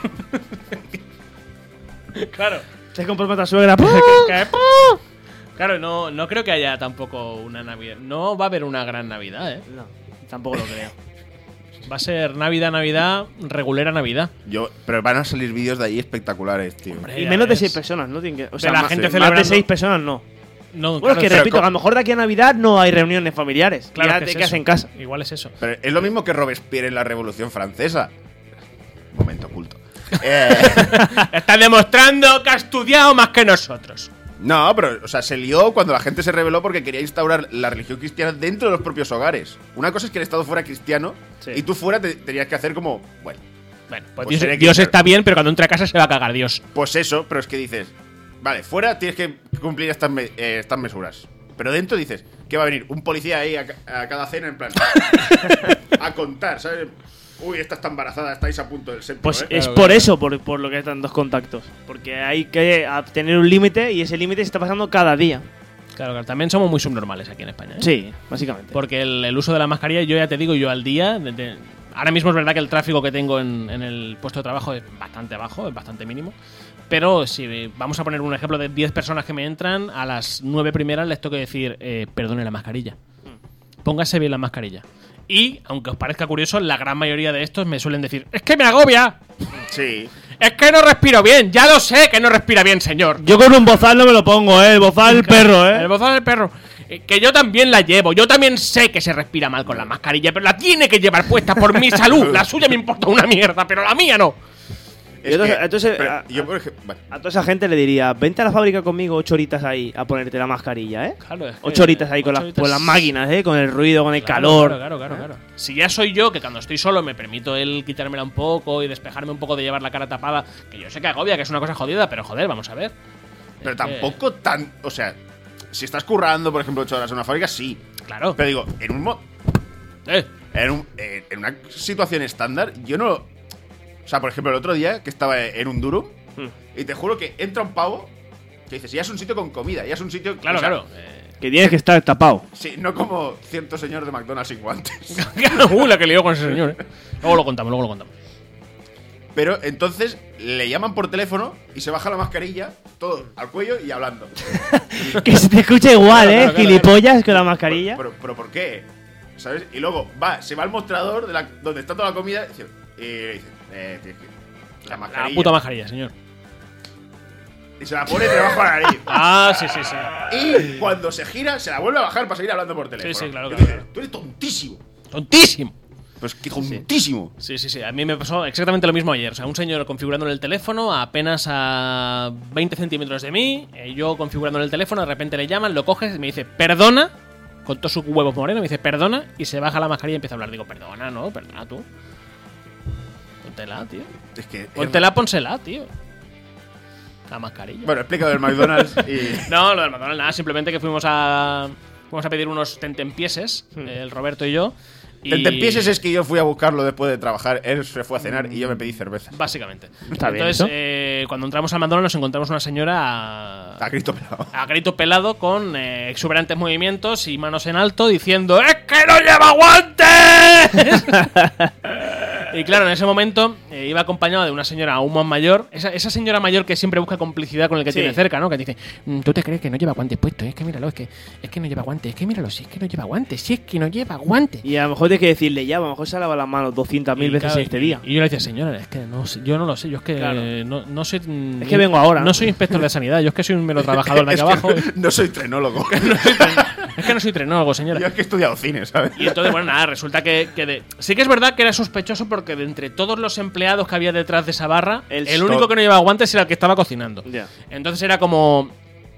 Claro. Te compras para tu suegra. Que- ¡pum! Claro, no, no creo que haya tampoco una Navidad. No va a haber una gran Navidad, ¿eh? No, tampoco lo creo. Va a ser Navidad, Navidad, regulera Navidad. Yo, pero van a salir vídeos de ahí espectaculares, tío. Hombre, Y ya menos de ves. seis personas, ¿no? Tienen que, o sea, la más, gente más celebrando. de seis personas no. No, Bueno, es que pero repito, co- a lo mejor de aquí a Navidad no hay reuniones familiares. claro ya que te es quedas eso. en casa. Igual es eso. Pero es lo mismo que Robespierre en la Revolución Francesa. Momento oculto. Eh, Estás demostrando que ha estudiado más que nosotros. no, pero, o sea, se lió cuando la gente se rebeló porque quería instaurar la religión cristiana dentro de los propios hogares. Una cosa es que el Estado fuera cristiano Sí. y tú fuera te, tenías que hacer como, bueno, Bueno, pues, Pues Dios, sería que- Dios está bien, pero cuando entra a casa se va a cagar Dios. pues eso, pero es que dices, vale, fuera tienes que cumplir estas, me- eh, estas mesuras. Pero dentro dices, que va a venir un policía ahí a, ca- a cada cena en plan a contar, ¿sabes? Uy, esta está embarazada, estáis a punto del séptimo, Pues ¿eh? es Claro, por claro. eso, por, por lo que están dos contactos. Porque hay que a- tener un límite y ese límite se está pasando cada día. Claro, claro. También somos muy subnormales aquí en España, ¿eh? Sí, básicamente. Porque el, el uso de la mascarilla, yo ya te digo, yo al día. de- de- ahora mismo es verdad que el tráfico que tengo en, en el puesto de trabajo es bastante bajo, es bastante mínimo. Pero si vamos a poner un ejemplo de diez personas que me entran, a las nueve primeras les tengo que decir, eh, perdone la mascarilla. Póngase bien la mascarilla. Y, aunque os parezca curioso, la gran mayoría de estos me suelen decir, es que me agobia, Sí. es que no respiro bien, ya lo sé que no respira bien, señor. Yo con un bozal no me lo pongo, ¿eh? El bozal del perro, ¿eh? El bozal del perro. Eh, Que yo también la llevo. Yo también sé que se respira mal con la mascarilla, pero la tiene que llevar puesta por mi salud. La suya me importa una mierda, pero la mía no. Es entonces- que- entonces, pero a- yo, por ejemplo, vale. A toda esa gente le diría, vente a la fábrica conmigo ocho horitas ahí a ponerte la mascarilla, ¿eh? Claro, es que- Ocho horitas ahí con, ocho las, horitas- con las máquinas, ¿eh? Con el ruido, con el Claro, calor. Claro, claro, claro, claro. Si ya soy yo, que cuando estoy solo me permito el quitármela un poco y despejarme un poco de llevar la cara tapada, que yo sé que agobia, que es una cosa jodida, pero joder, vamos a ver. Pero Es que- tampoco tan. O sea, si estás currando, por ejemplo, ocho horas en una fábrica, sí. Claro. Pero digo, en un. mo- Eh, En, un- eh, en una situación estándar, yo no. O sea, por ejemplo, el otro día que estaba en un Durum, Hmm. y te juro que entra un pavo que dices, ya es un sitio con comida, ya es un sitio. claro, o sea, claro. Eh, Que tienes que estar tapado. Sí, no como cierto señor de McDonald's sin guantes. uh, la que lió con ese señor, eh. Luego lo contamos, luego lo contamos. Pero entonces le llaman por teléfono y se baja la mascarilla, todo al cuello y hablando. Que se te escucha igual, Claro, ¿eh? claro, claro, Gilipollas con la mascarilla. Pero, pero, pero ¿por qué? ¿Sabes? Y luego va, se va al mostrador de la, donde está toda la comida y dice, y dice eh, tienes que- la La mascarilla. puta mascarilla, señor. Y se la pone debajo de la nariz. Ah, sí, sí, sí. Y cuando se gira, se la vuelve a bajar para seguir hablando por teléfono. Sí, sí, claro, Y claro, dices, claro. Tú eres tontísimo. Tontísimo. Pues qué tontísimo. Sí, sí, sí. A mí me pasó exactamente lo mismo ayer. O sea, un señor configurando en el teléfono apenas a veinte centímetros de mí. eh, Yo configurando en el teléfono, de repente le llaman, lo coges y me dice, perdona. Con todos sus huevos morenos, me dice, perdona. Y se baja la mascarilla y empieza a hablar. Digo, perdona, no, perdona tú. Póntela, tío. Es que. Póntela, pónsela, tío. La mascarilla. Bueno, explica lo del McDonald's y. No, lo del McDonald's nada, simplemente que fuimos a. Fuimos a pedir unos tentempieses, Hmm. el Roberto y yo. Y... Tentempieses es que yo fui a buscarlo después de trabajar, él se fue a cenar y yo me pedí cerveza. Básicamente. Está bien, Entonces, ¿eso? eh, cuando entramos al McDonald's nos encontramos una señora a, A grito pelado. a grito pelado con eh, exuberantes movimientos y manos en alto diciendo ¡es que no lleva guantes! Y claro, en ese momento eh, iba acompañado de una señora aún más mayor. Esa, esa señora mayor que siempre busca complicidad con el que Sí. tiene cerca, ¿no? Que dice, "Mm, ¿tú te crees que no lleva guantes puestos? Es que míralo, es que, es que no lleva guantes. Es que míralo, si es que no lleva guantes. Si es que no lleva guantes. Y a lo mejor tienes que decirle, ya, a lo mejor se ha lavado las manos doscientas mil Y veces claro, este día. Y yo le decía, señora, es que no sé, yo no lo sé, yo es que Claro. eh, no, no soy. mm, Es que vengo ahora, No, ¿no? soy inspector de sanidad, yo es que soy un mero trabajador de aquí Es que abajo. no soy trenólogo. Es que no soy trenólogo, señora. Yo es que he estudiado cine, ¿sabes? Y entonces, bueno, nada, resulta que, que de- sí que es verdad que era sospechoso porque de entre todos los empleados que había detrás de esa barra, El el, único stop. que no llevaba guantes era el que estaba cocinando. Ya. Entonces era como.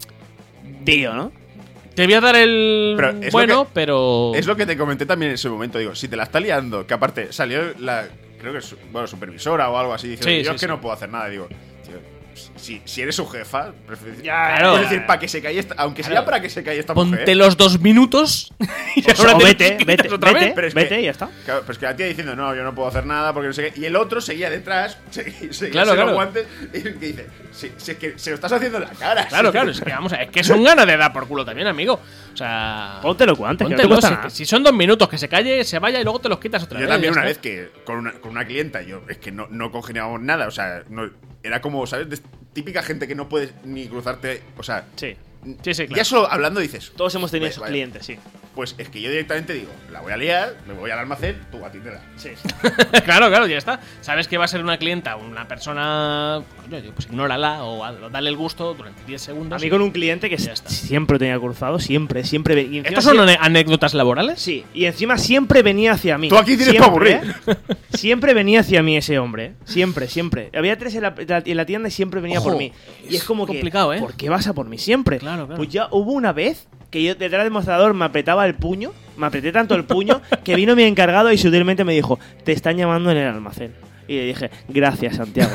Tío, ¿no? Te voy a dar el Pero es lo bueno, que- pero. Es lo que te comenté también en ese momento. Digo, si te la está liando, que aparte salió la. Creo que es, bueno, supervisora o algo así. Diciendo, Sí, yo sí, es que sí. no puedo hacer nada. Digo, tío, si, si eres su jefa, prefiero- Claro. es decir, para que se calle esta, aunque sea Claro. para que se calle esta Ponte mujer. los dos minutos y O, ahora o te vete, quitas vete, otra vete, vez. Pero es vete que- y ya está. Claro, pero es que la tía diciendo, no, yo no puedo hacer nada porque no sé qué. Y el otro seguía detrás, seguía, seguía Claro, sin claro. los guantes. Y que dice, si, si es que se lo estás haciendo en la cara. Claro, si claro, es es que- que vamos a es que son ganas de dar por culo también, amigo. O sea. Ponte los guantes, que no te Póntelo, cuesta si, nada. si son dos minutos, que se calle, se vaya y luego te los quitas otra Yo vez. también ya una está. vez que con una, con una clienta, yo es que no, no congeniábamos nada, o sea, no, era como, ¿sabes? De típica gente que no puedes ni cruzarte, o sea, Sí. Sí, sí, claro. ya solo hablando dices, Todos hemos tenido Pues, esos vaya. clientes, sí. pues es que yo directamente digo, la voy a liar, me voy al almacén, tú atiéndela. Sí. Claro, claro, ya está. Sabes que va a ser una clienta, una persona. Coño, tío, pues ignórala o a- o dale el gusto durante diez segundos. A mí con un cliente que Ya está. siempre lo tenía cruzado, siempre, siempre. ve- y encima ¿Estos son siempre- ane- anécdotas laborales? Sí, y encima siempre venía hacia mí. Tú aquí tienes Siempre, pa' aburrir. ¿eh? Siempre venía hacia mí ese hombre. ¿eh? Siempre, siempre. Había tres en la, en la tienda y siempre venía Ojo, por mí. Y es como que. complicado, ¿eh? ¿Por qué vas a por mí siempre? Claro, claro. Pues ya hubo una vez que yo detrás del mostrador me apretaba el puño, me apreté tanto el puño, que vino mi encargado y sutilmente me dijo: te están llamando en el almacén. Y le dije: gracias, Santiago.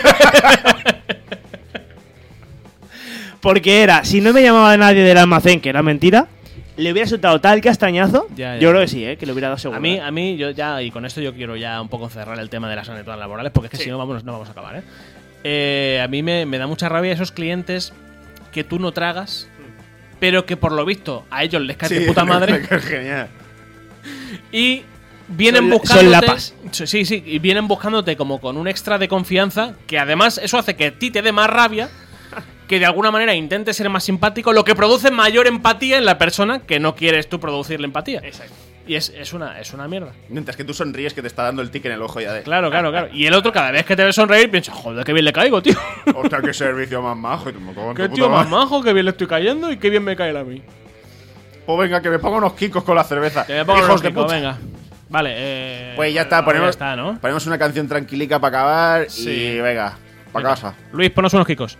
Porque era, si no me llamaba nadie del almacén, que era mentira, le hubiera soltado tal castañazo. Ya, ya. Yo creo que sí, ¿eh? Que le hubiera dado seguro. A mí, a mí, yo ya, y con esto yo quiero ya un poco cerrar el tema de las anécdotas laborales, porque es que Sí. si no vamos, no vamos a acabar, ¿eh? Eh, a mí me, me da mucha rabia esos clientes que tú no tragas, pero que por lo visto a ellos les cae de puta madre Genial. y vienen Son- buscándote. son lapas. Sí, sí, y vienen buscándote como con un extra de confianza, que además eso hace que a ti te dé más rabia, que de alguna manera intentes ser más simpático, lo que produce mayor empatía en la persona que no quieres tú producirle empatía. Exacto. Y es, es, una, es una mierda. Mientras que tú sonríes que te está dando el tic en el ojo ya de. Claro, claro, claro. Y el otro, cada vez que te ve sonreír, piensa, joder, qué bien le caigo, tío. Hostia, qué servicio más majo. Y tú me cago en tu Qué puta tío más madre. majo, qué bien le estoy cayendo y qué bien me cae él a mí. Pues venga, que me pongo unos kikos con la cerveza. Que me pongo Hijos los de picos, puta. venga. Vale, eh. Pues ya está, ya ponemos, está, ¿no? ponemos una canción tranquilica para acabar Sí. y venga, para Venga. casa. Luis, ponos unos kikos.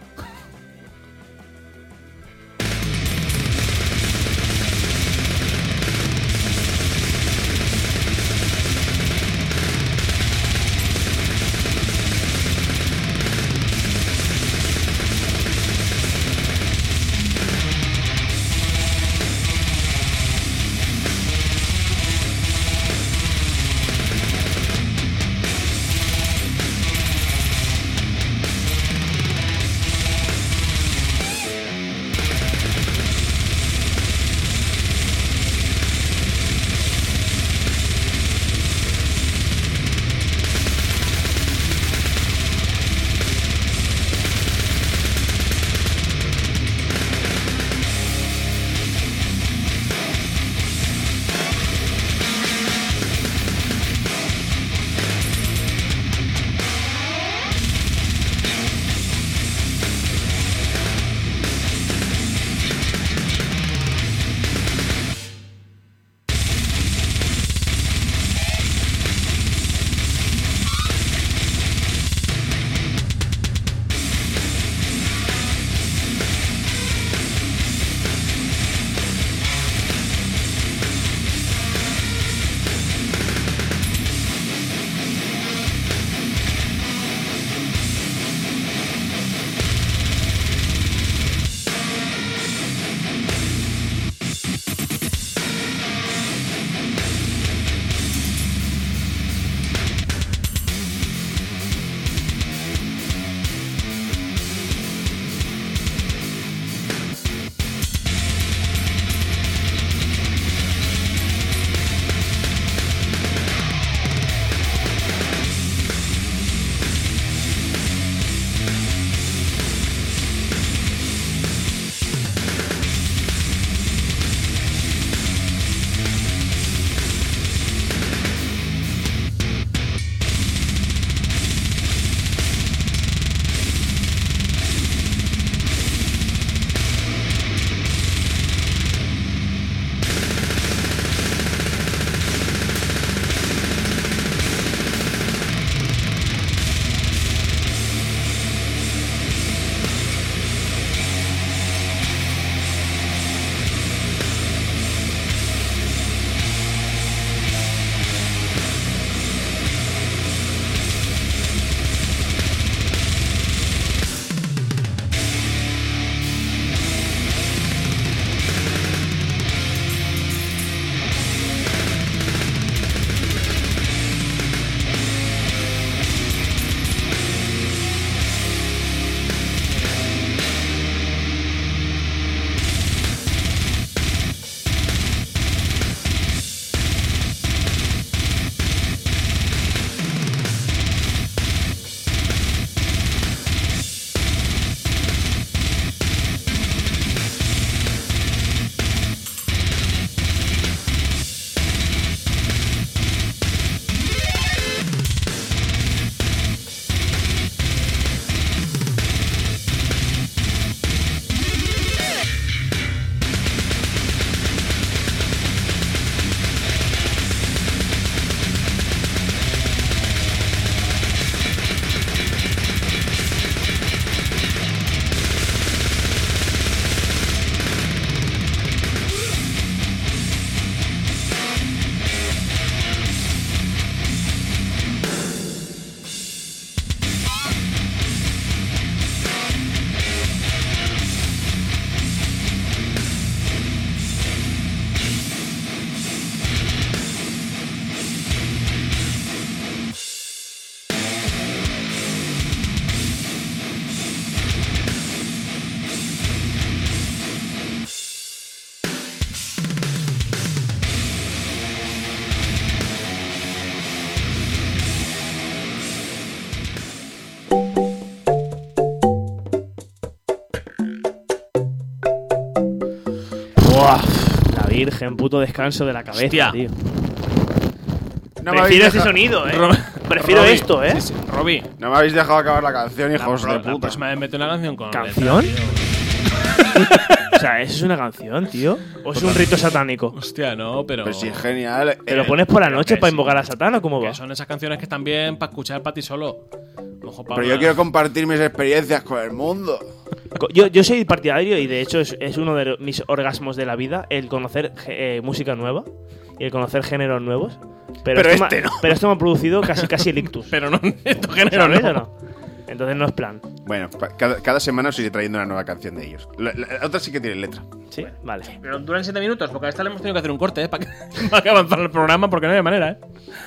Buah, la Virgen, puto descanso de la cabeza, Hostia. tío. No me Prefiero habéis este dejado- sonido, eh. Ro- Prefiero Robbie. esto, eh. Sí, sí. Robbie. No me habéis dejado acabar la canción, La, hijos pro- de la puta. próxima vez mete una canción con ¿Canción? letra, tío. O sea, ¿eso es una canción, tío? ¿O es un rito satánico? Hostia, no, pero. Pero sí, es genial. ¿Te lo Eh, pones por la pero noche que para sí. invocar a Satán o cómo Que va? son esas canciones que están bien para escuchar para ti solo. Ojo, pa' Pero una- yo quiero compartir mis experiencias con el mundo. Co- Yo, yo soy partidario y de hecho es, es uno de mis orgasmos de la vida el conocer eh, música nueva y el conocer géneros nuevos. Pero, Pero esto, este me, no. pero esto me ha producido casi casi el ictus. Pero no en estos géneros, ¿Sabes no. o no? Entonces no es plan. Bueno, pa- cada, cada semana os iré trayendo una nueva canción de ellos. La, la- la otra sí que tiene letra. Sí, vale. Pero duran siete minutos, porque a esta le hemos tenido que hacer un corte, ¿eh? Para que, para que avanzara el programa, porque no hay manera, ¿eh?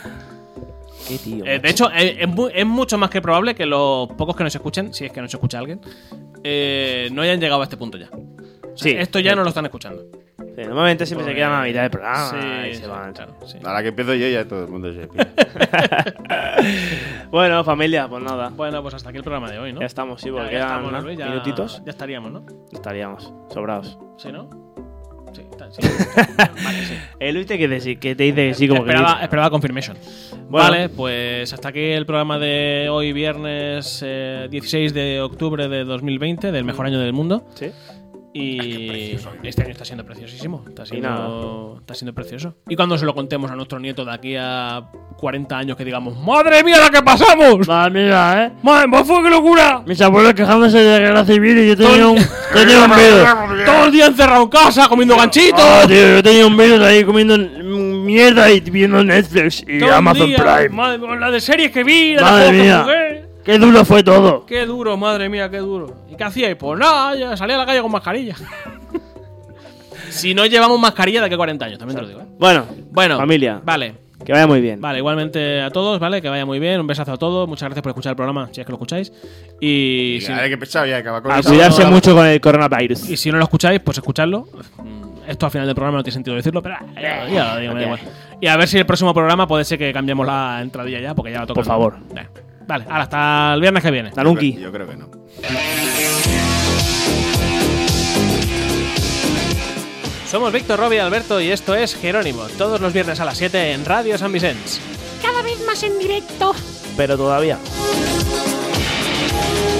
Qué tío. Eh, de macho. hecho, eh, es, mu- es mucho más que probable que los pocos que nos escuchen, si es que nos escucha alguien, eh, no hayan llegado a este punto ya. O sea, Sí. esto ya no lo están escuchando. Sí, normalmente siempre se Porque- quedan a la mitad del programa Sí, y se sí, van. claro, sí. A la que empiezo yo ya todo el mundo se pide. Bueno, familia, pues nada. Bueno, pues hasta aquí el programa de hoy, ¿no? Ya estamos, sí, Ya- porque ya quedan estamos, ¿no? ¿no, Luis? Ya- minutitos. Ya estaríamos, ¿no? Estaríamos sobrados. ¿Sí, no? Sí, está- sí. Vale, sí. Eh, Luis, te, que te, que te dice que sí, como que esperaba, sí. esperaba confirmation. Bueno. Vale, pues hasta aquí el programa de hoy, viernes eh, dieciséis de octubre de dos mil veinte, del mejor año del mundo. Sí. Y este año está siendo preciosísimo. Está Y nada. siendo, está siendo precioso. Y cuando se lo contemos a nuestro nieto de aquí a cuarenta años, que digamos: ¡Madre mía, la que pasamos! Madre mía, ¿eh? ¡Madre mía, fue qué locura! Mis abuelos quejándose de la guerra civil y yo Todo tenía el- un, tenía un virus. Todo el día encerrado en casa, comiendo ganchitos. Ah, tío, yo tenía un virus ahí comiendo mierda y viendo Netflix y Todo el Amazon día. Prime. Madre, con la de series que vi, la de Madre juegos que mía. jugué. Qué duro fue todo. Qué duro, madre mía, qué duro. ¿Y qué hacíais? Pues nada, ya salía a la calle con mascarilla. Si no llevamos mascarilla de aquí a cuarenta años, también te lo digo, ¿eh? Bueno, Bueno, familia, Vale, que vaya muy bien. vale, igualmente a todos, ¿vale? Que vaya muy bien, un besazo a todos. Muchas gracias por escuchar el programa, si es que lo escucháis. Y si, Vale, que pesado ya, acaba con A eso. cuidarse no, mucho con el coronavirus. y si no lo escucháis, pues escuchadlo. Mm, Esto al final del programa no tiene sentido decirlo, pero ah, ya, ya lo digo, me da igual. Y a ver si el próximo programa puede ser que cambiemos la entradilla ya, porque ya la toca. Por favor. Eh, Vale, ahora hasta el viernes que viene. Tanunki. Yo creo que no. Somos Víctor, Robbie y Alberto y esto es Jerónimo, todos los viernes a las siete en Radio San Vicente. Cada vez más en directo. Pero todavía.